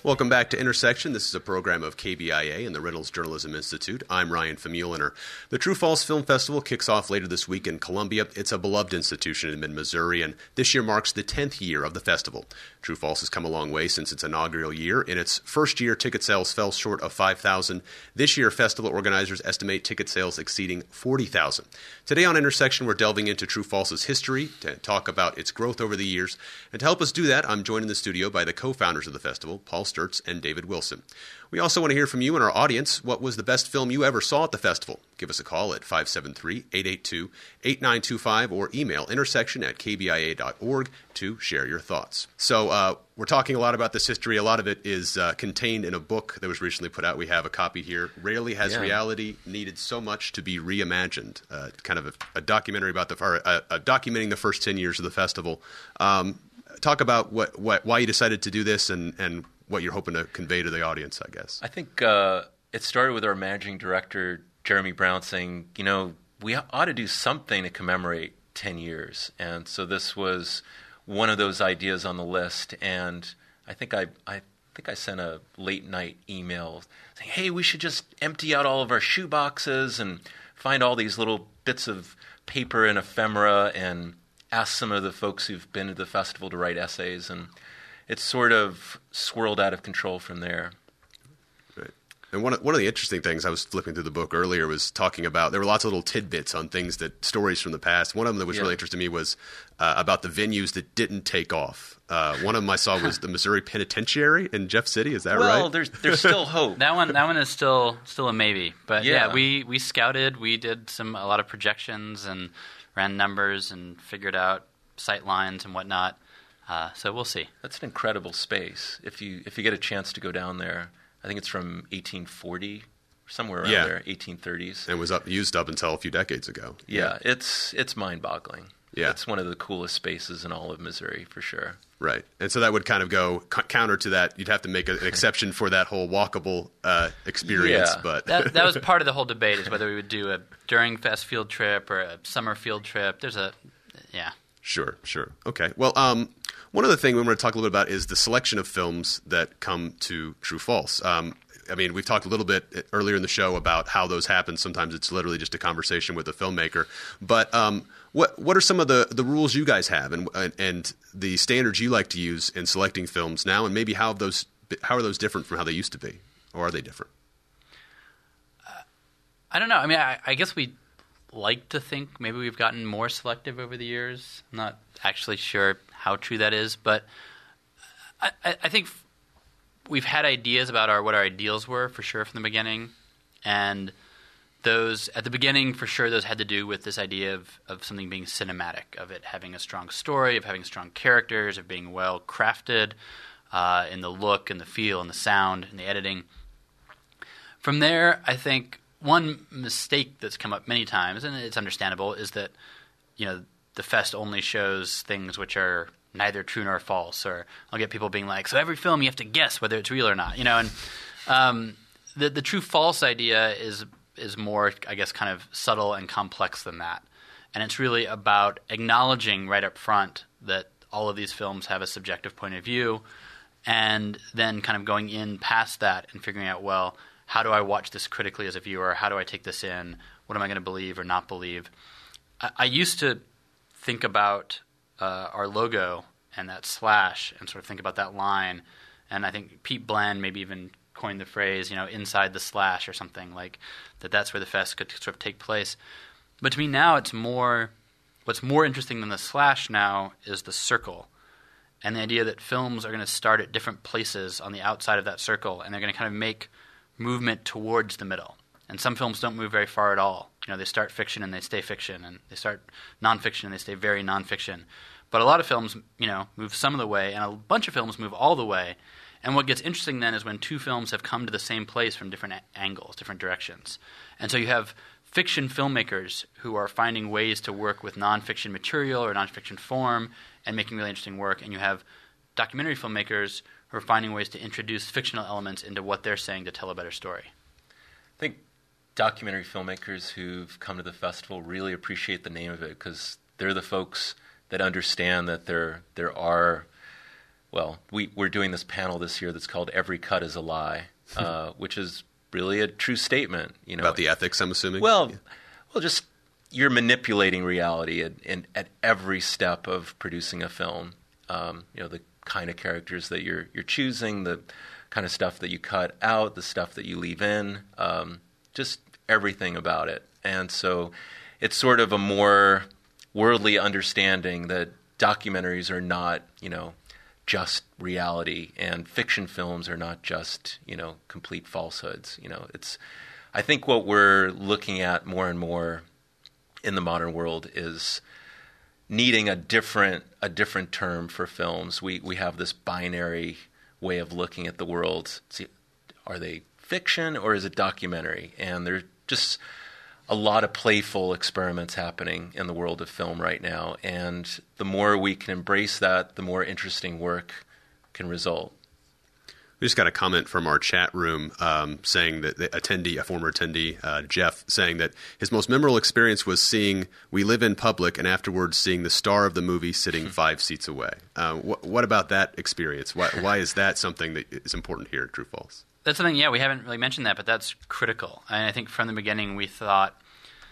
Welcome back to Intersection. This is a program of K B I A and the Reynolds Journalism Institute. I'm Ryan Famuliner. The True False Film Festival kicks off later this week in Columbia. It's a beloved institution in mid-Missouri, and this year marks the tenth year of the festival. True False has come a long way since its inaugural year. In its first year, ticket sales fell short of five thousand. This year, festival organizers estimate ticket sales exceeding forty thousand. Today on Intersection, we're delving into True False's history to talk about its growth over the years. And to help us do that, I'm joined in the studio by the co-founders of the festival, Paul Sturtz and David Wilson. We also want to hear from you and our audience. What was the best film you ever saw at the festival? Give us a call at five seven three, eight eight two, eight nine two five or email intersection at k b i a dot org to share your thoughts. So uh, we're talking a lot about this history. A lot of it is uh, contained in a book that was recently put out. We have a copy here. Rarely has yeah. reality needed so much to be reimagined. Uh, kind of a, a documentary about the, or a, a documenting the first ten years of the festival. Um, talk about what, what why you decided to do this and and what you're hoping to convey to the audience, I guess. I think uh, it started with our managing director, Jeremy Brown, saying, you know, we ought to do something to commemorate ten years. And so this was one of those ideas on the list. And I think I, I think I sent a late night email saying, hey, we should just empty out all of our shoe boxes and find all these little bits of paper and ephemera and ask some of the folks who've been to the festival to write essays. And it sort of swirled out of control from there. Right. And one of, one of the interesting things, I was flipping through the book earlier, was talking about, there were lots of little tidbits on things that, stories from the past. One of them that was yeah. really interesting to me was uh, about the venues that didn't take off. Uh, one of them I saw was the Missouri Penitentiary in Jeff City. Is that well, right? Well, there's there's still hope. that one that one is still still a maybe. But yeah, yeah we, we scouted, we did some a lot of projections and ran numbers and figured out sight lines and whatnot. Uh, so we'll see. That's an incredible space. If you if you get a chance to go down there, I think it's from eighteen forty, somewhere around yeah. there, eighteen thirties. And it was up, used up until a few decades ago. Yeah, yeah. it's it's mind-boggling. Yeah. It's one of the coolest spaces in all of Missouri, for sure. Right. And so that would kind of go c- counter to that. You'd have to make a, an exception for that whole walkable uh, experience. Yeah. But that, that was part of the whole debate, is whether we would do a during fest field trip or a summer field trip. There's a, yeah. Sure, sure. Okay. Well, um, one other thing we want to talk a little bit about is the selection of films that come to True False. Um, I mean, we've talked a little bit earlier in the show about how those happen. Sometimes it's literally just a conversation with a filmmaker. But um, what what are some of the, the rules you guys have and, and and the standards you like to use in selecting films now, and maybe how those how are those different from how they used to be, or are they different? Uh, I don't know. I mean, I, I guess we like to think maybe we've gotten more selective over the years. I'm not actually sure how true that is, but I, I think we've had ideas about our what our ideals were for sure from the beginning, and those at the beginning for sure those had to do with this idea of, of something being cinematic, of it having a strong story, of having strong characters, of being well crafted uh, in the look and the feel and the sound and the editing. From there, I think one mistake that's come up many times, and it's understandable, is that, you know, the fest only shows things which are neither true nor false, or I'll get people being like, so every film you have to guess whether it's real or not, you know, and um, the the true false idea is is more, I guess, kind of subtle and complex than that, and it's really about acknowledging right up front that all of these films have a subjective point of view, and then kind of going in past that and figuring out, well, how do I watch this critically as a viewer? How do I take this in? What am I going to believe or not believe? I, I used to think about uh, our logo and that slash and sort of think about that line. And I think Pete Bland maybe even coined the phrase, you know, inside the slash or something, like that that's where the fest could sort of take place. But to me now it's more, what's more interesting than the slash now is the circle. And the idea that films are going to start at different places on the outside of that circle, and they're going to kind of make movement towards the middle. And some films don't move very far at all. You know, they start fiction and they stay fiction, and they start nonfiction and they stay very nonfiction. But a lot of films, you know, move some of the way, and a bunch of films move all the way. And what gets interesting then is when two films have come to the same place from different a- angles, different directions. And so you have fiction filmmakers who are finding ways to work with nonfiction material or nonfiction form and making really interesting work, and you have documentary filmmakers who are finding ways to introduce fictional elements into what they're saying to tell a better story. I think documentary filmmakers who've come to the festival really appreciate the name of it, because they're the folks that understand that there there are well, we, we're doing this panel this year that's called Every Cut is a Lie, uh, which is really a true statement. You know, about the ethics, I'm assuming? Well, yeah. well, just you're manipulating reality at, in, at every step of producing a film. Um, you know, the kind of characters that you're you're choosing, the kind of stuff that you cut out, the stuff that you leave in, um, just everything about it. And so it's sort of a more worldly understanding that documentaries are not, you know, just reality, and fiction films are not just, you know, complete falsehoods. You know, it's, I think what we're looking at more and more in the modern world is needing a different a different term for films. We we have this binary way of looking at the world. See, are they fiction or is it documentary? And there's just a lot of playful experiments happening in the world of film right now. And the more we can embrace that, the more interesting work can result. We just got a comment from our chat room um, saying that the attendee, a former attendee, uh, Jeff, saying that his most memorable experience was seeing We Live in Public and afterwards seeing the star of the movie sitting five seats away. Uh, wh- what about that experience? Why, why is that something that is important here at True False? That's something, yeah, we haven't really mentioned that, but that's critical. And I think from the beginning we thought,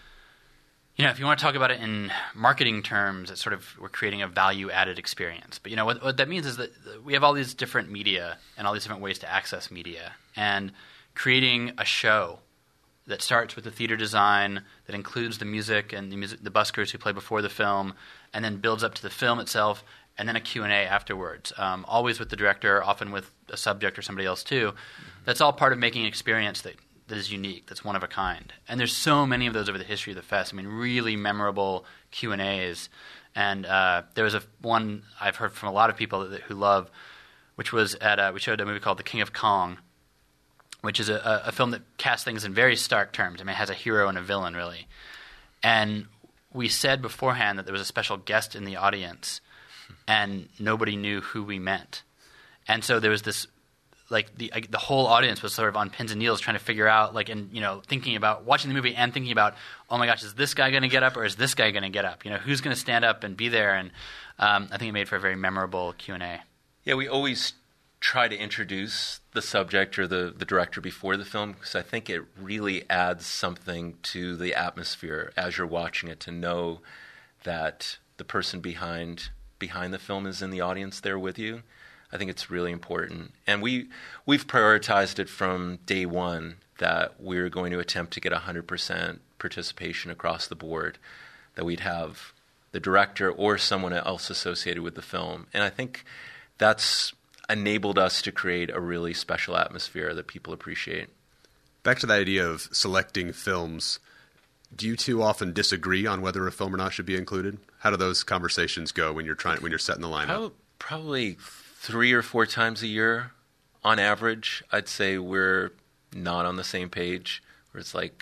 you know, if you want to talk about it in marketing terms, it's sort of we're creating a value-added experience. But, you know, what, what that means is that we have all these different media and all these different ways to access media. And creating a show that starts with the theater design, that includes the music and the, music, the buskers who play before the film, and then builds up to the film itself, and then a Q and A afterwards, um, always with the director, often with a subject or somebody else too. Mm-hmm. That's all part of making an experience that that is unique, that's one of a kind. And there's so many of those over the history of the fest. I mean, really memorable Q and A's. And uh, there was a one I've heard from a lot of people that, who love, which was at a, we showed a movie called The King of Kong, which is a, a film that casts things in very stark terms. I mean, it has a hero and a villain, really. And we said beforehand that there was a special guest in the audience, and nobody knew who we meant. And so there was this, like the the whole audience was sort of on pins and needles trying to figure out, like, and you know, thinking about watching the movie and thinking about, oh my gosh, is this guy going to get up or is this guy going to get up? You know, who's going to stand up and be there? And um, I think it made for a very memorable Q and A. Yeah, we always try to introduce the subject or the, the director before the film because I think it really adds something to the atmosphere as you're watching it to know that the person behind behind the film is in the audience there with you. I think it's really important. And we, we've prioritized it from day one that we're going to attempt to get one hundred percent participation across the board, that we'd have the director or someone else associated with the film. And I think that's enabled us to create a really special atmosphere that people appreciate. Back to the idea of selecting films, do you two often disagree on whether a film or not should be included? How do those conversations go when you're trying when you're setting the lineup? Probably three or four times a year, on average. I'd say we're not on the same page. Where it's like,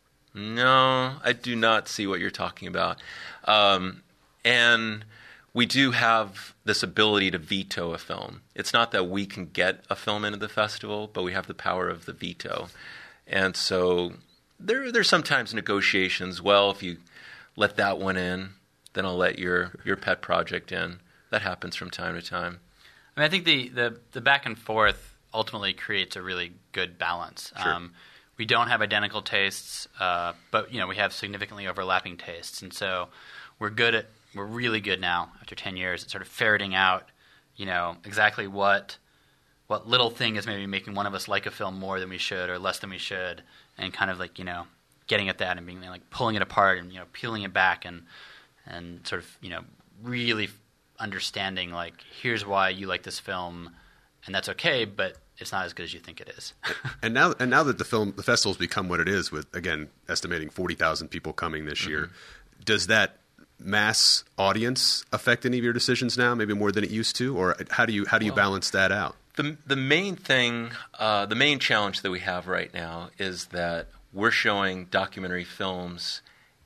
no, I do not see what you're talking about, um, and we do have this ability to veto a film. It's not that we can get a film into the festival, but we have the power of the veto, and so there there's sometimes negotiations. Well, if you let that one in, then I'll let your your pet project in. That happens from time to time. I mean, I think the, the, the back and forth ultimately creates a really good balance. Sure. Um, we don't have identical tastes, uh, but you know we have significantly overlapping tastes, and so we're good at we're really good now after ten years at sort of ferreting out, you know, exactly what what little thing is maybe making one of us like a film more than we should or less than we should, and kind of like, you know, getting at that and being like pulling it apart and, you know, peeling it back and and sort of, you know, really understanding like here's why you like this film, and that's okay, but it's not as good as you think it is. and now, and now that the film, the festival's become what it is, with again estimating forty thousand people coming this mm-hmm. year, does that mass audience affect any of your decisions now? Maybe more than it used to, or how do you how do you well, balance that out? The the main thing, uh, the main challenge that we have right now is that we're showing documentary films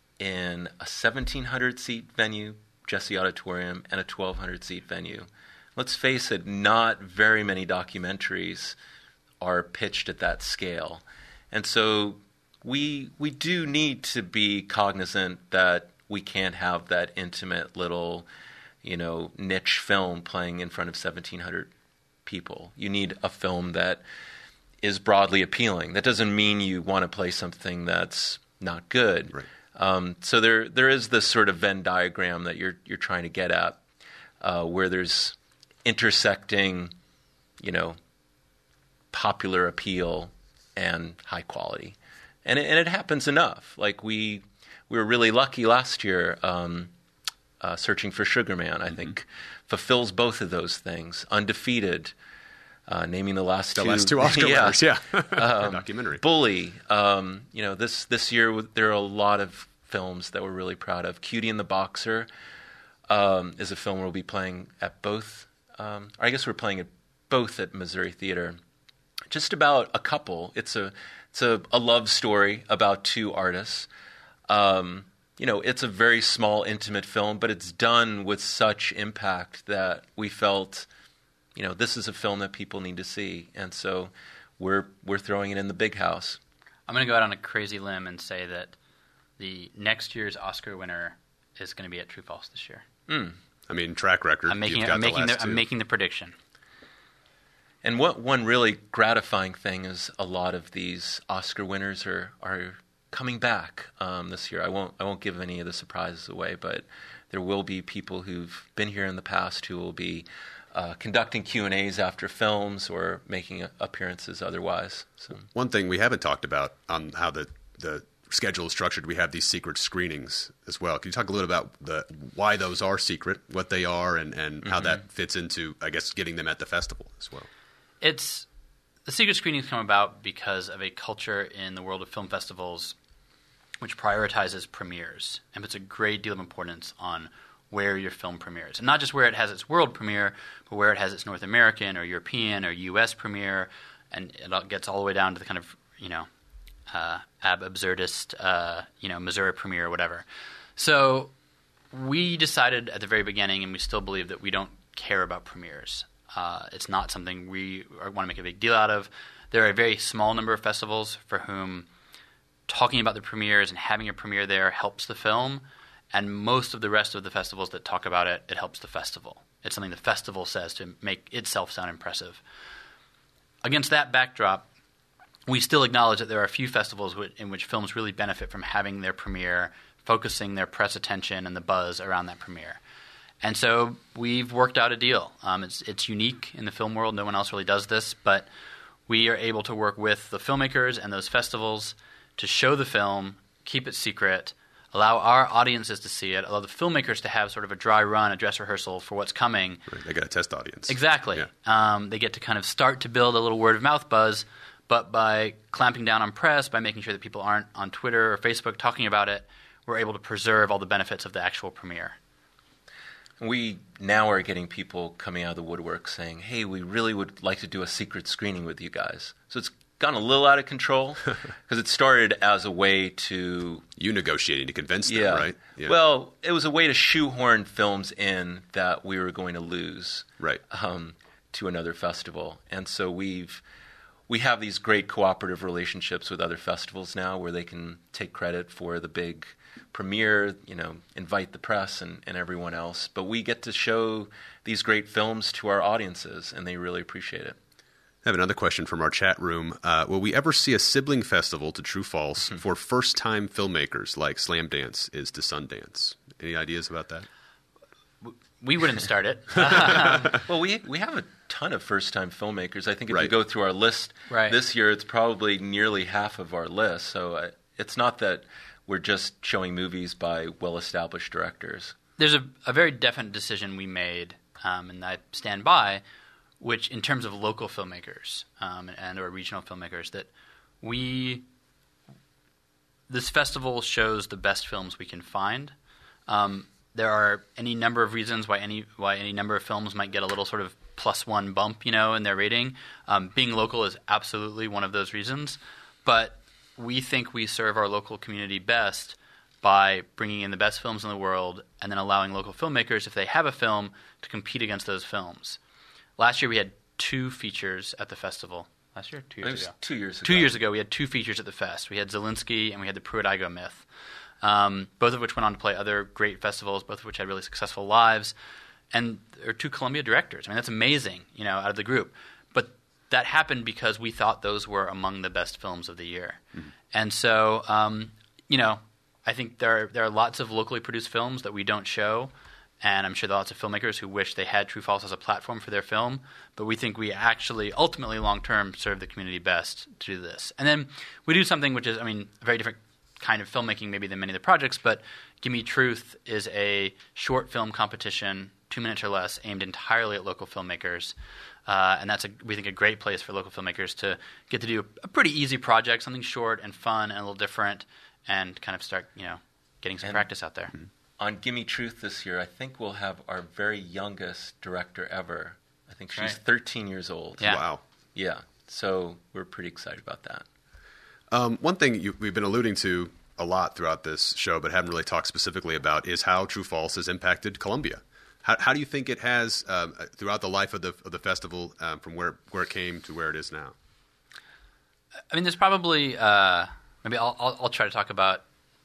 in a seventeen hundred seat venue, Jesse Auditorium, and a twelve hundred seat venue. Let's face it, not very many documentaries are pitched at that scale. And so we we do need to be cognizant that we can't have that intimate little, you know, niche film playing in front of seventeen hundred people. You need a film that is broadly appealing. That doesn't mean you want to play something that's not good. Right. Um, so there there is this sort of Venn diagram that you're you're trying to get at, uh, where there's intersecting, you know, popular appeal and high quality, and it, and it happens enough. Like we we were really lucky last year. Um, uh, Searching for Sugar Man, I mm-hmm. think, fulfills both of those things. Undefeated, uh, naming the last the two, last two Oscar yeah. winners, yeah, um, documentary. Bully, um, you know, this this year there are a lot of films that we're really proud of. Cutie and the Boxer um, is a film we'll be playing at both. Um, or I guess we're playing it both at Missouri Theater. Just about a couple. It's a it's a, a love story about two artists. Um, you know, it's a very small, intimate film, but it's done with such impact that we felt, you know, this is a film that people need to see, and so we're we're throwing it in the big house. I'm going to go out on a crazy limb and say that the next year's Oscar winner is going to be at True False this year. Mm. I mean, track record. I'm making you've got I'm making the, the, I'm making the prediction. And what one really gratifying thing is a lot of these Oscar winners are are coming back um, this year. I won't I won't give any of the surprises away, but there will be people who've been here in the past who will be uh, conducting Q and A's after films or making appearances otherwise. So one thing we haven't talked about on how the the schedule is structured, we have these secret screenings as well. Can you talk a little about the why those are secret, what they are, and, and mm-hmm. how that fits into, I guess, getting them at the festival as well? It's the secret screenings come about because of a culture in the world of film festivals which prioritizes premieres and puts a great deal of importance on where your film premieres. And not just where it has its world premiere, but where it has its North American or European or U S premiere, and it gets all the way down to the kind of, you know, uh, ab absurdist, uh, you know, Missouri premiere or whatever. So we decided at the very beginning, and we still believe that we don't care about premieres. Uh, it's not something we want to make a big deal out of. There are a very small number of festivals for whom talking about the premieres and having a premiere there helps the film, and most of the rest of the festivals that talk about it, it helps the festival. It's something the festival says to make itself sound impressive. Against that backdrop, we still acknowledge that there are a few festivals in which films really benefit from having their premiere, focusing their press attention and the buzz around that premiere. And so we've worked out a deal. Um, it's it's unique in the film world. No one else really does this, but we are able to work with the filmmakers and those festivals to show the film, keep it secret, allow our audiences to see it, allow the filmmakers to have sort of a dry run, a dress rehearsal for what's coming. Right. They got a test audience. Exactly. Yeah. Um, they get to kind of start to build a little word-of-mouth buzz, but by clamping down on press, by making sure that people aren't on Twitter or Facebook talking about it, we're able to preserve all the benefits of the actual premiere. We now are getting people coming out of the woodwork saying, hey, we really would like to do a secret screening with you guys. So it's gotten a little out of control because it started as a way to... You negotiating to convince yeah. them, right? Yeah. Well, it was a way to shoehorn films in that we were going to lose right. um, to another festival. And so we've... We have these great cooperative relationships with other festivals now where they can take credit for the big premiere, you know, invite the press and, and everyone else. But we get to show these great films to our audiences, and they really appreciate it. I have another question from our chat room. Uh, will we ever see a sibling festival to True False mm-hmm. for first-time filmmakers like Slamdance is to Sundance? Any ideas about that? We wouldn't start it. Well, we we have a ton of first-time filmmakers. I think if right. you go through our list right. this year, it's probably nearly half of our list. So uh, it's not that we're just showing movies by well-established directors. There's a, a very definite decision we made, um, and I stand by, which in terms of local filmmakers um, and or regional filmmakers, that we this festival shows the best films we can find. Um, there are any number of reasons why any why any number of films might get a little sort of plus one bump, you know, in their rating. Um, being local is absolutely one of those reasons, but we think we serve our local community best by bringing in the best films in the world and then allowing local filmmakers, if they have a film, to compete against those films. Last year we had two features at the festival. Last year? Two years ago? Two years ago. Two years ago we had two features at the fest. We had Zelensky and we had the Pruitt-Igoe Myth, um, both of which went on to play other great festivals, both of which had really successful lives. and there are two Columbia directors. I mean, that's amazing, you know, out of the group. But that happened because we thought those were among the best films of the year. Mm-hmm. And so, um, you know, I think there are, there are lots of locally produced films that we don't show, and I'm sure there are lots of filmmakers who wish they had True False as a platform for their film, but we think we actually, ultimately, long-term, serve the community best to do this. And then we do something which is, I mean, a very different kind of filmmaking maybe than many of the projects, but Gimme Truth is a short film competition, two minutes or less, aimed entirely at local filmmakers. Uh, and that's, a, we think, a great place for local filmmakers to get to do a pretty easy project, something short and fun and a little different, and kind of start, you know, getting some and practice out there. On Gimme Truth this year, I think we'll have our very youngest director ever. I think she's right. thirteen years old. Yeah. Wow. Yeah. So we're pretty excited about that. Um, one thing you, we've been alluding to a lot throughout this show, but haven't really talked specifically about, is how True False has impacted Columbia. How, how do you think it has um, throughout the life of the of the festival, um, from where where it came to where it is now? I mean, there's probably uh, maybe I'll, I'll I'll try to talk about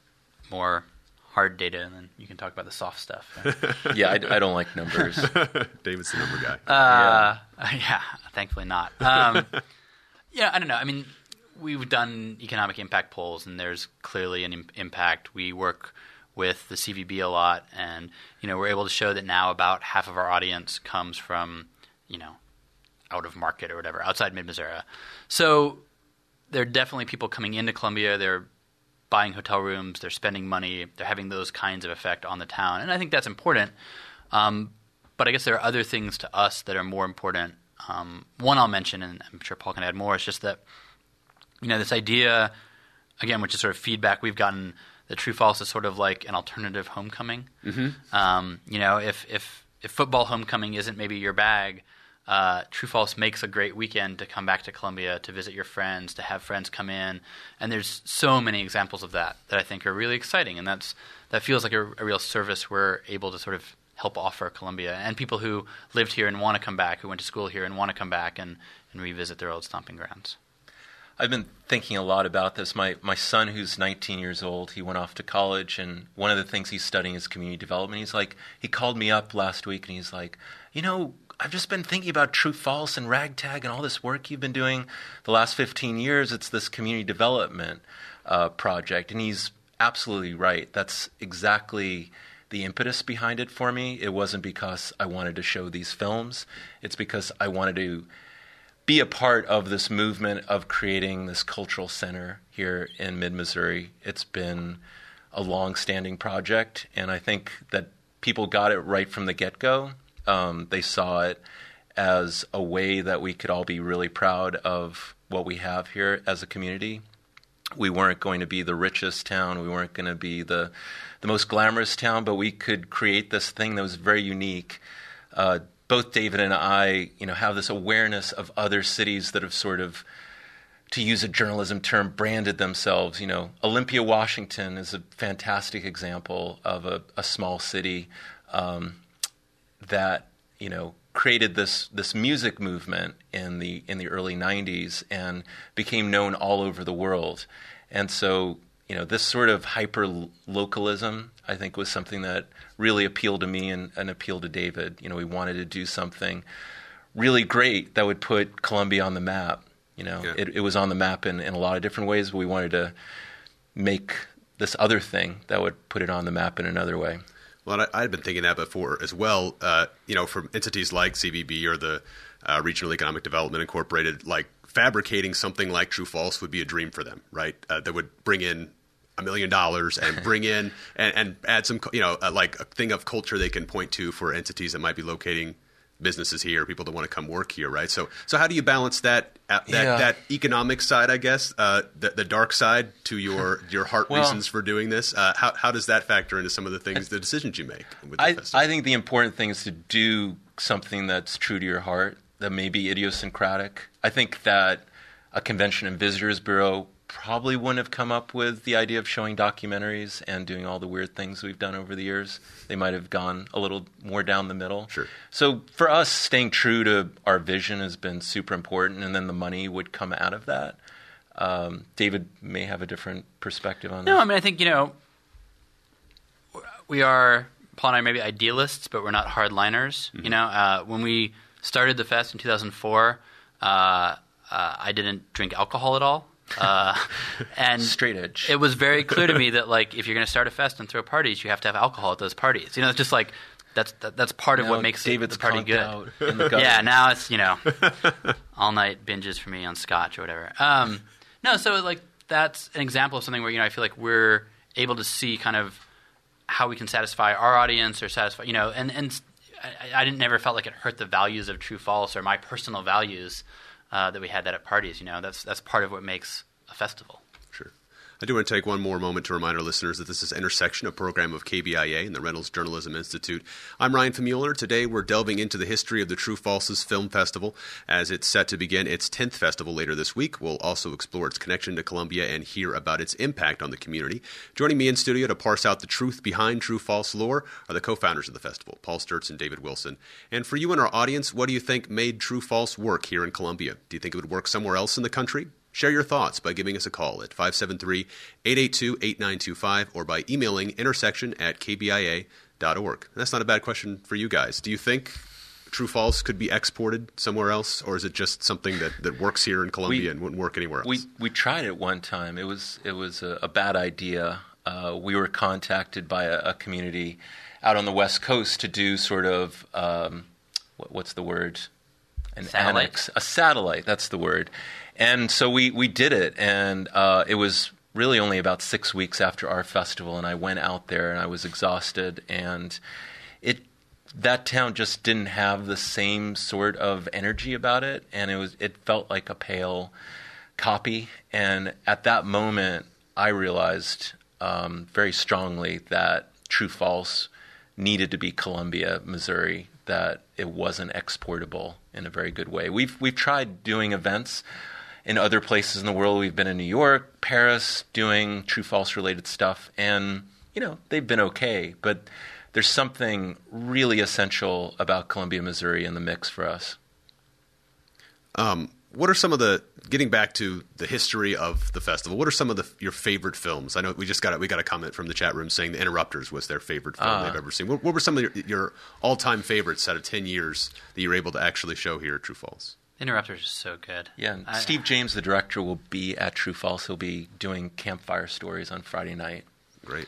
more hard data, and then you can talk about the soft stuff. Yeah, I, I don't like numbers. David's the number guy. Uh, yeah. yeah, thankfully not. Um, yeah, I don't know. I mean, we've done economic impact polls, and there's clearly an im- impact. We work with the C V B a lot, and you know, we're able to show that now about half of our audience comes from, you know, out of market or whatever, outside Mid-Missouri. So there are definitely people coming into Columbia. They're buying hotel rooms, they're spending money, they're having those kinds of effect on the town. And I think that's important. Um, but I guess there are other things to us that are more important. Um, one I'll mention, and I'm sure Paul can add more, is just that, you know, this idea, again, which is sort of feedback we've gotten, that True False is sort of like an alternative homecoming. Mm-hmm. Um, you know, if, if, if football homecoming isn't maybe your bag, Uh, True False makes a great weekend to come back to Columbia, to visit your friends, to have friends come in, and there's so many examples of that that I think are really exciting, and that's that feels like a, a real service we're able to sort of help offer Columbia, and people who lived here and want to come back, who went to school here and want to come back and, and revisit their old stomping grounds. I've been thinking a lot about this. My my son, who's nineteen years old, he went off to college, and one of the things he's studying is community development. He's like, he called me up last week, and he's like, you know, I've just been thinking about True False and Ragtag and all this work you've been doing the last fifteen years. It's this community development uh, project. And he's absolutely right. That's exactly the impetus behind it for me. It wasn't because I wanted to show these films. It's because I wanted to be a part of this movement of creating this cultural center here in Mid-Missouri. It's been a long-standing project, and I think that people got it right from the get-go. Um, they saw it as a way that we could all be really proud of what we have here as a community. We weren't going to be the richest town. We weren't going to be the the most glamorous town, but we could create this thing that was very unique. Uh, both David and I, you know, have this awareness of other cities that have sort of, to use a journalism term, branded themselves. You know, Olympia, Washington is a fantastic example of a, a small city um, that, you know, created this this music movement in the in the early nineties and became known all over the world. And so, you know, this sort of hyper localism, I think, was something that really appealed to me and, and appealed to David. You know, we wanted to do something really great that would put Columbia on the map. You know, yeah. it, it was on the map in, in a lot of different ways, but we wanted to make this other thing that would put it on the map in another way. Well, I, I'd been thinking that before as well. Uh, you know, from entities like C V B or the uh, Regional Economic Development Incorporated, like fabricating something like True False would be a dream for them, right? Uh, that would bring in a million dollars and bring in and, and add some, you know, uh, like a thing of culture they can point to for entities that might be locating businesses here, people that want to come work here, right? So, so how do you balance that uh, that, yeah. that economic side, I guess, uh, the, the dark side to your your heart well, reasons for doing this? Uh, how how does that factor into some of the things, the decisions you make with the I, festival? I think the important thing is to do something that's true to your heart, that may be idiosyncratic. I think that a convention and visitors bureau probably wouldn't have come up with the idea of showing documentaries and doing all the weird things we've done over the years. They might have gone a little more down the middle. Sure. So for us, staying true to our vision has been super important, and then the money would come out of that. Um, David may have a different perspective on that. No, I mean, I think, you know, we are Paul and I are maybe idealists, but we're not hardliners. Mm-hmm. You know, uh, when we started the fest in two thousand four, uh, uh, I didn't drink alcohol at all. Uh, and straight edge. It was very clear to me that, like, if you're going to start a fest and throw parties, you have to have alcohol at those parties. You know, it's just like that's that, that's part now of what makes David's the party good. Out in the yeah, now it's, you know, all night binges for me on scotch or whatever. Um, no, so like that's an example of something where, you know, I feel like we're able to see kind of how we can satisfy our audience or satisfy, you know, and and I, I didn't never felt like it hurt the values of True False or my personal values. Uh, that we had that at parties, you know, that's that's part of what makes a festival. Sure. I do want to take one more moment to remind our listeners that this is Intersection, a program of K B I A and the Reynolds Journalism Institute. I'm Ryan Famueller. Today we're delving into the history of the True False's Film Festival as it's set to begin its tenth festival later this week. We'll also explore its connection to Columbia and hear about its impact on the community. Joining me in studio to parse out the truth behind True False lore are the co-founders of the festival, Paul Sturtz and David Wilson. And for you and our audience, what do you think made True False work here in Columbia? Do you think it would work somewhere else in the country? Share your thoughts by giving us a call at five seven three, eight eight two, eight nine two five or by emailing intersection at k b i a dot org. That's not a bad question for you guys. Do you think True False could be exported somewhere else, or is it just something that, that works here in Columbia we, and wouldn't work anywhere else? We we tried it one time. It was it was a, a bad idea. Uh, we were contacted by a, a community out on the West Coast to do sort of um, what, what's the word? An satellite? annex, a satellite. That's the word. And so we, we did it, and uh, it was really only about six weeks after our festival, and I went out there, and I was exhausted, and it that town just didn't have the same sort of energy about it, and it was it felt like a pale copy. And at that moment, I realized um, very strongly that True False needed to be Columbia, Missouri, that it wasn't exportable in a very good way. We've we've tried doing events in other places in the world. We've been in New York, Paris, doing True False related stuff, and you know they've been okay. But there's something really essential about Columbia, Missouri, in the mix for us. Um, what are some of the getting back to the history of the festival? What are some of the your favorite films? I know we just got a, we got a comment from the chat room saying The Interrupters was their favorite film uh, they've ever seen. What, what were some of your, your all time favorites out of ten years that you were able to actually show here at True False? Interrupters is so good. Yeah, and I, Steve James, the director, will be at True False. He'll be doing campfire stories on Friday night. Great.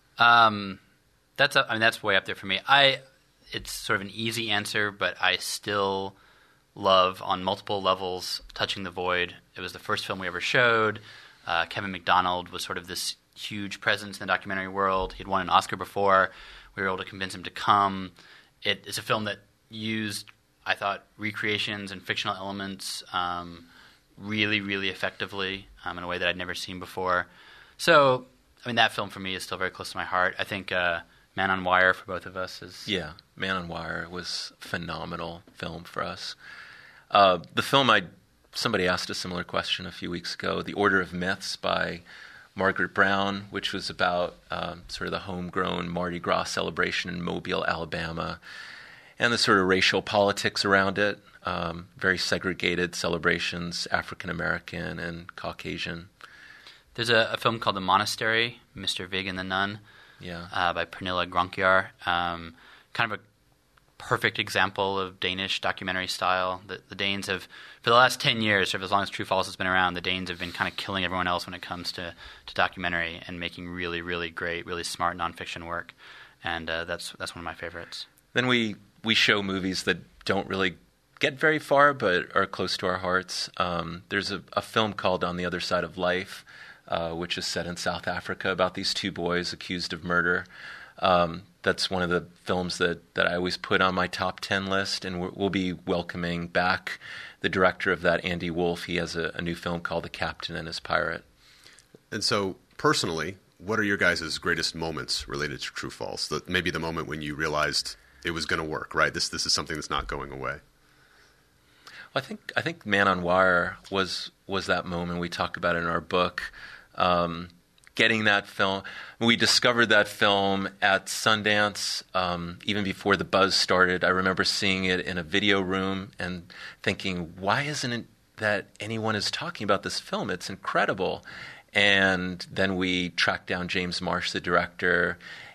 Um, that's a, I mean that's way up there for me. I it's sort of an easy answer, but I still love on multiple levels Touching the Void. It was the first film we ever showed. Uh, Kevin McDonald was sort of this huge presence in the documentary world. He'd won an Oscar before. We were able to convince him to come. It is a film that used, I thought, recreations and fictional elements um, really, really effectively um, in a way that I'd never seen before. So, I mean, that film for me is still very close to my heart. I think uh, Man on Wire for both of us is... Yeah, Man on Wire was a phenomenal film for us. Uh, the film, I somebody asked a similar question a few weeks ago, The Order of Myths by Margaret Brown, which was about um, sort of the homegrown Mardi Gras celebration in Mobile, Alabama, and the sort of racial politics around it. Um, very segregated celebrations, African American and Caucasian. There's a, a film called The Monastery, Mister Vig and the Nun, yeah, uh, by Pernilla Gronkjar. Um, kind of a perfect example of Danish documentary style. The, the Danes have, for the last ten years, or as long as True False has been around, the Danes have been kind of killing everyone else when it comes to, to documentary and making really, really great, really smart nonfiction work. And uh, that's that's one of my favorites. Then we, we show movies that don't really get very far but are close to our hearts. Um, there's a, a film called On the Other Side of Life, uh, which is set in South Africa about these two boys accused of murder. Um, that's one of the films that, that I always put on my top ten list, and we're, we'll be welcoming back the director of that, Andy Wolf. He has a, a new film called The Captain and His Pirate. And so, personally, what are your guys' greatest moments related to True False? The, maybe the moment when you realized it was going to work, right? This this is something that's not going away. Well, I think I think Man on Wire was was that moment. We talk about it in our book. Um, Getting that film, we discovered that film at Sundance um, even before the buzz started. I remember seeing it in a video room and thinking, why isn't it that anyone is talking about this film? It's incredible. And then we tracked down James Marsh, the director,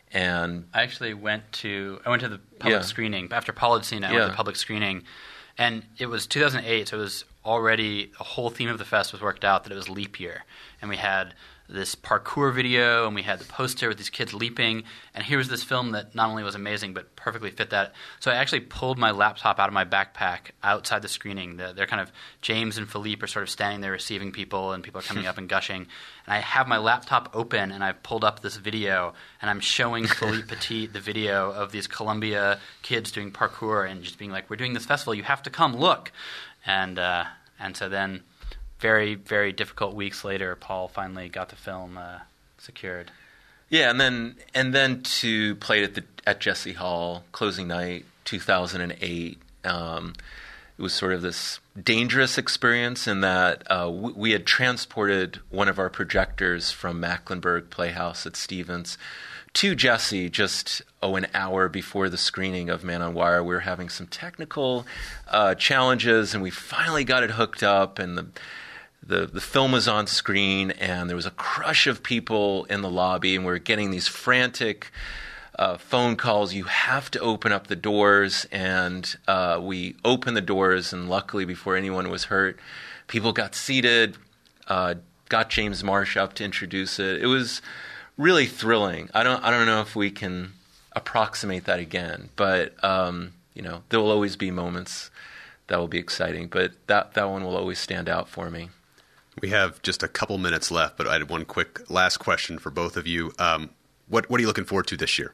And I actually went to I went to the public Yeah. screening after Paul had seen it. I went Yeah. to the public screening, and it was two thousand eight, so it was already the whole theme of the fest was worked out that it was leap year, and we had this parkour video, and we had the poster with these kids leaping, and here was this film that not only was amazing but perfectly fit that. So I actually pulled my laptop out of my backpack outside the screening. The, they're kind of James and Philippe are sort of standing there receiving people, and people are coming up and gushing. And I have my laptop open, and I've pulled up this video, and I'm showing Philippe Petit the video of these Columbia kids doing parkour, and just being like, "We're doing this festival. You have to come look." And uh, and so then. Very, very difficult weeks later, Paul finally got the film uh, secured. Yeah, and then and then to play it at the at Jesse Hall closing night, two thousand eight. Um, it was sort of this dangerous experience in that uh, we, we had transported one of our projectors from Mecklenburg Playhouse at Stevens to Jesse just oh an hour before the screening of Man on Wire. We were having some technical uh, challenges, and we finally got it hooked up, and the. The the film was on screen, and there was a crush of people in the lobby, and we were getting these frantic uh, phone calls. You have to open up the doors, and uh, we opened the doors, and luckily, before anyone was hurt, people got seated, uh, got James Marsh up to introduce it. It was really thrilling. I don't I don't know if we can approximate that again, but um, you know, there will always be moments that will be exciting, but that that one will always stand out for me. We have just a couple minutes left, but I had one quick last question for both of you. Um, what what are you looking forward to this year?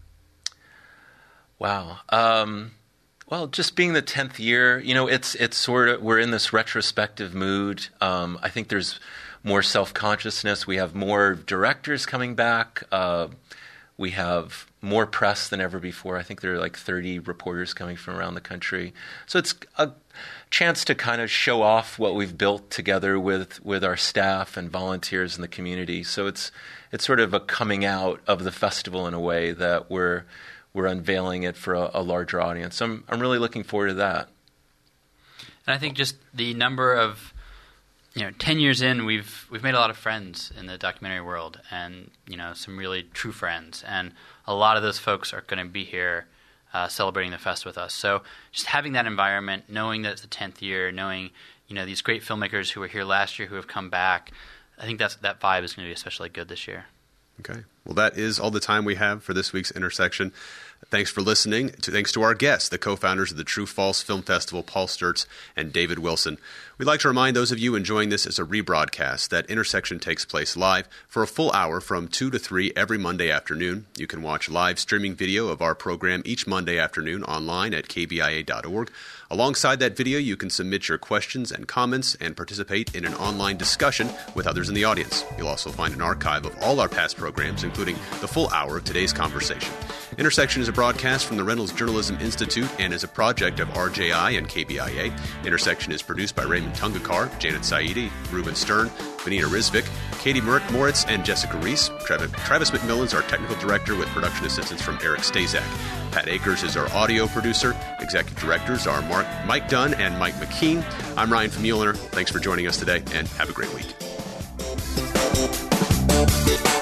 Wow. Um, well, just being the tenth year, you know, it's it's sort of, we're in this retrospective mood. Um, I think there's more self-consciousness. We have more directors coming back. Uh, we have more press than ever before. I think there are like thirty reporters coming from around the country. So it's a chance to kind of show off what we've built together with, with our staff and volunteers in the community. So it's it's sort of a coming out of the festival in a way that we're we're unveiling it for a, a larger audience. So I'm I'm really looking forward to that. And I think just the number of, you know, ten years in, we've we've made a lot of friends in the documentary world, and you know, some really true friends, and a lot of those folks are going to be here uh, celebrating the fest with us. So just having that environment, knowing that it's the tenth year, knowing, you know, these great filmmakers who were here last year who have come back, I think that's that vibe is going to be especially good this year. Okay. Well, that is all the time we have for this week's Intersection. Thanks for listening. Thanks to our guests, the co-founders of the True False Film Festival, Paul Sturtz and David Wilson. We'd like to remind those of you enjoying this as a rebroadcast that Intersection takes place live for a full hour from two to three every Monday afternoon. You can watch live streaming video of our program each Monday afternoon online at k b i a dot org. Alongside that video, you can submit your questions and comments and participate in an online discussion with others in the audience. You'll also find an archive of all our past programs, including the full hour of today's conversation. Intersection is a broadcast from the Reynolds Journalism Institute and is a project of R J I and K B I A. Intersection is produced by Raymond Tungakar, Janet Saidi, Ruben Stern, Vanina Rizvik, Katie Moritz, and Jessica Reese. Travis, Travis McMillan is our technical director with production assistance from Eric Stazak. Pat Akers is our audio producer. Executive directors are Mark, Mike Dunn and Mike McKean. I'm Ryan Famuliner. Thanks for joining us today, and have a great week.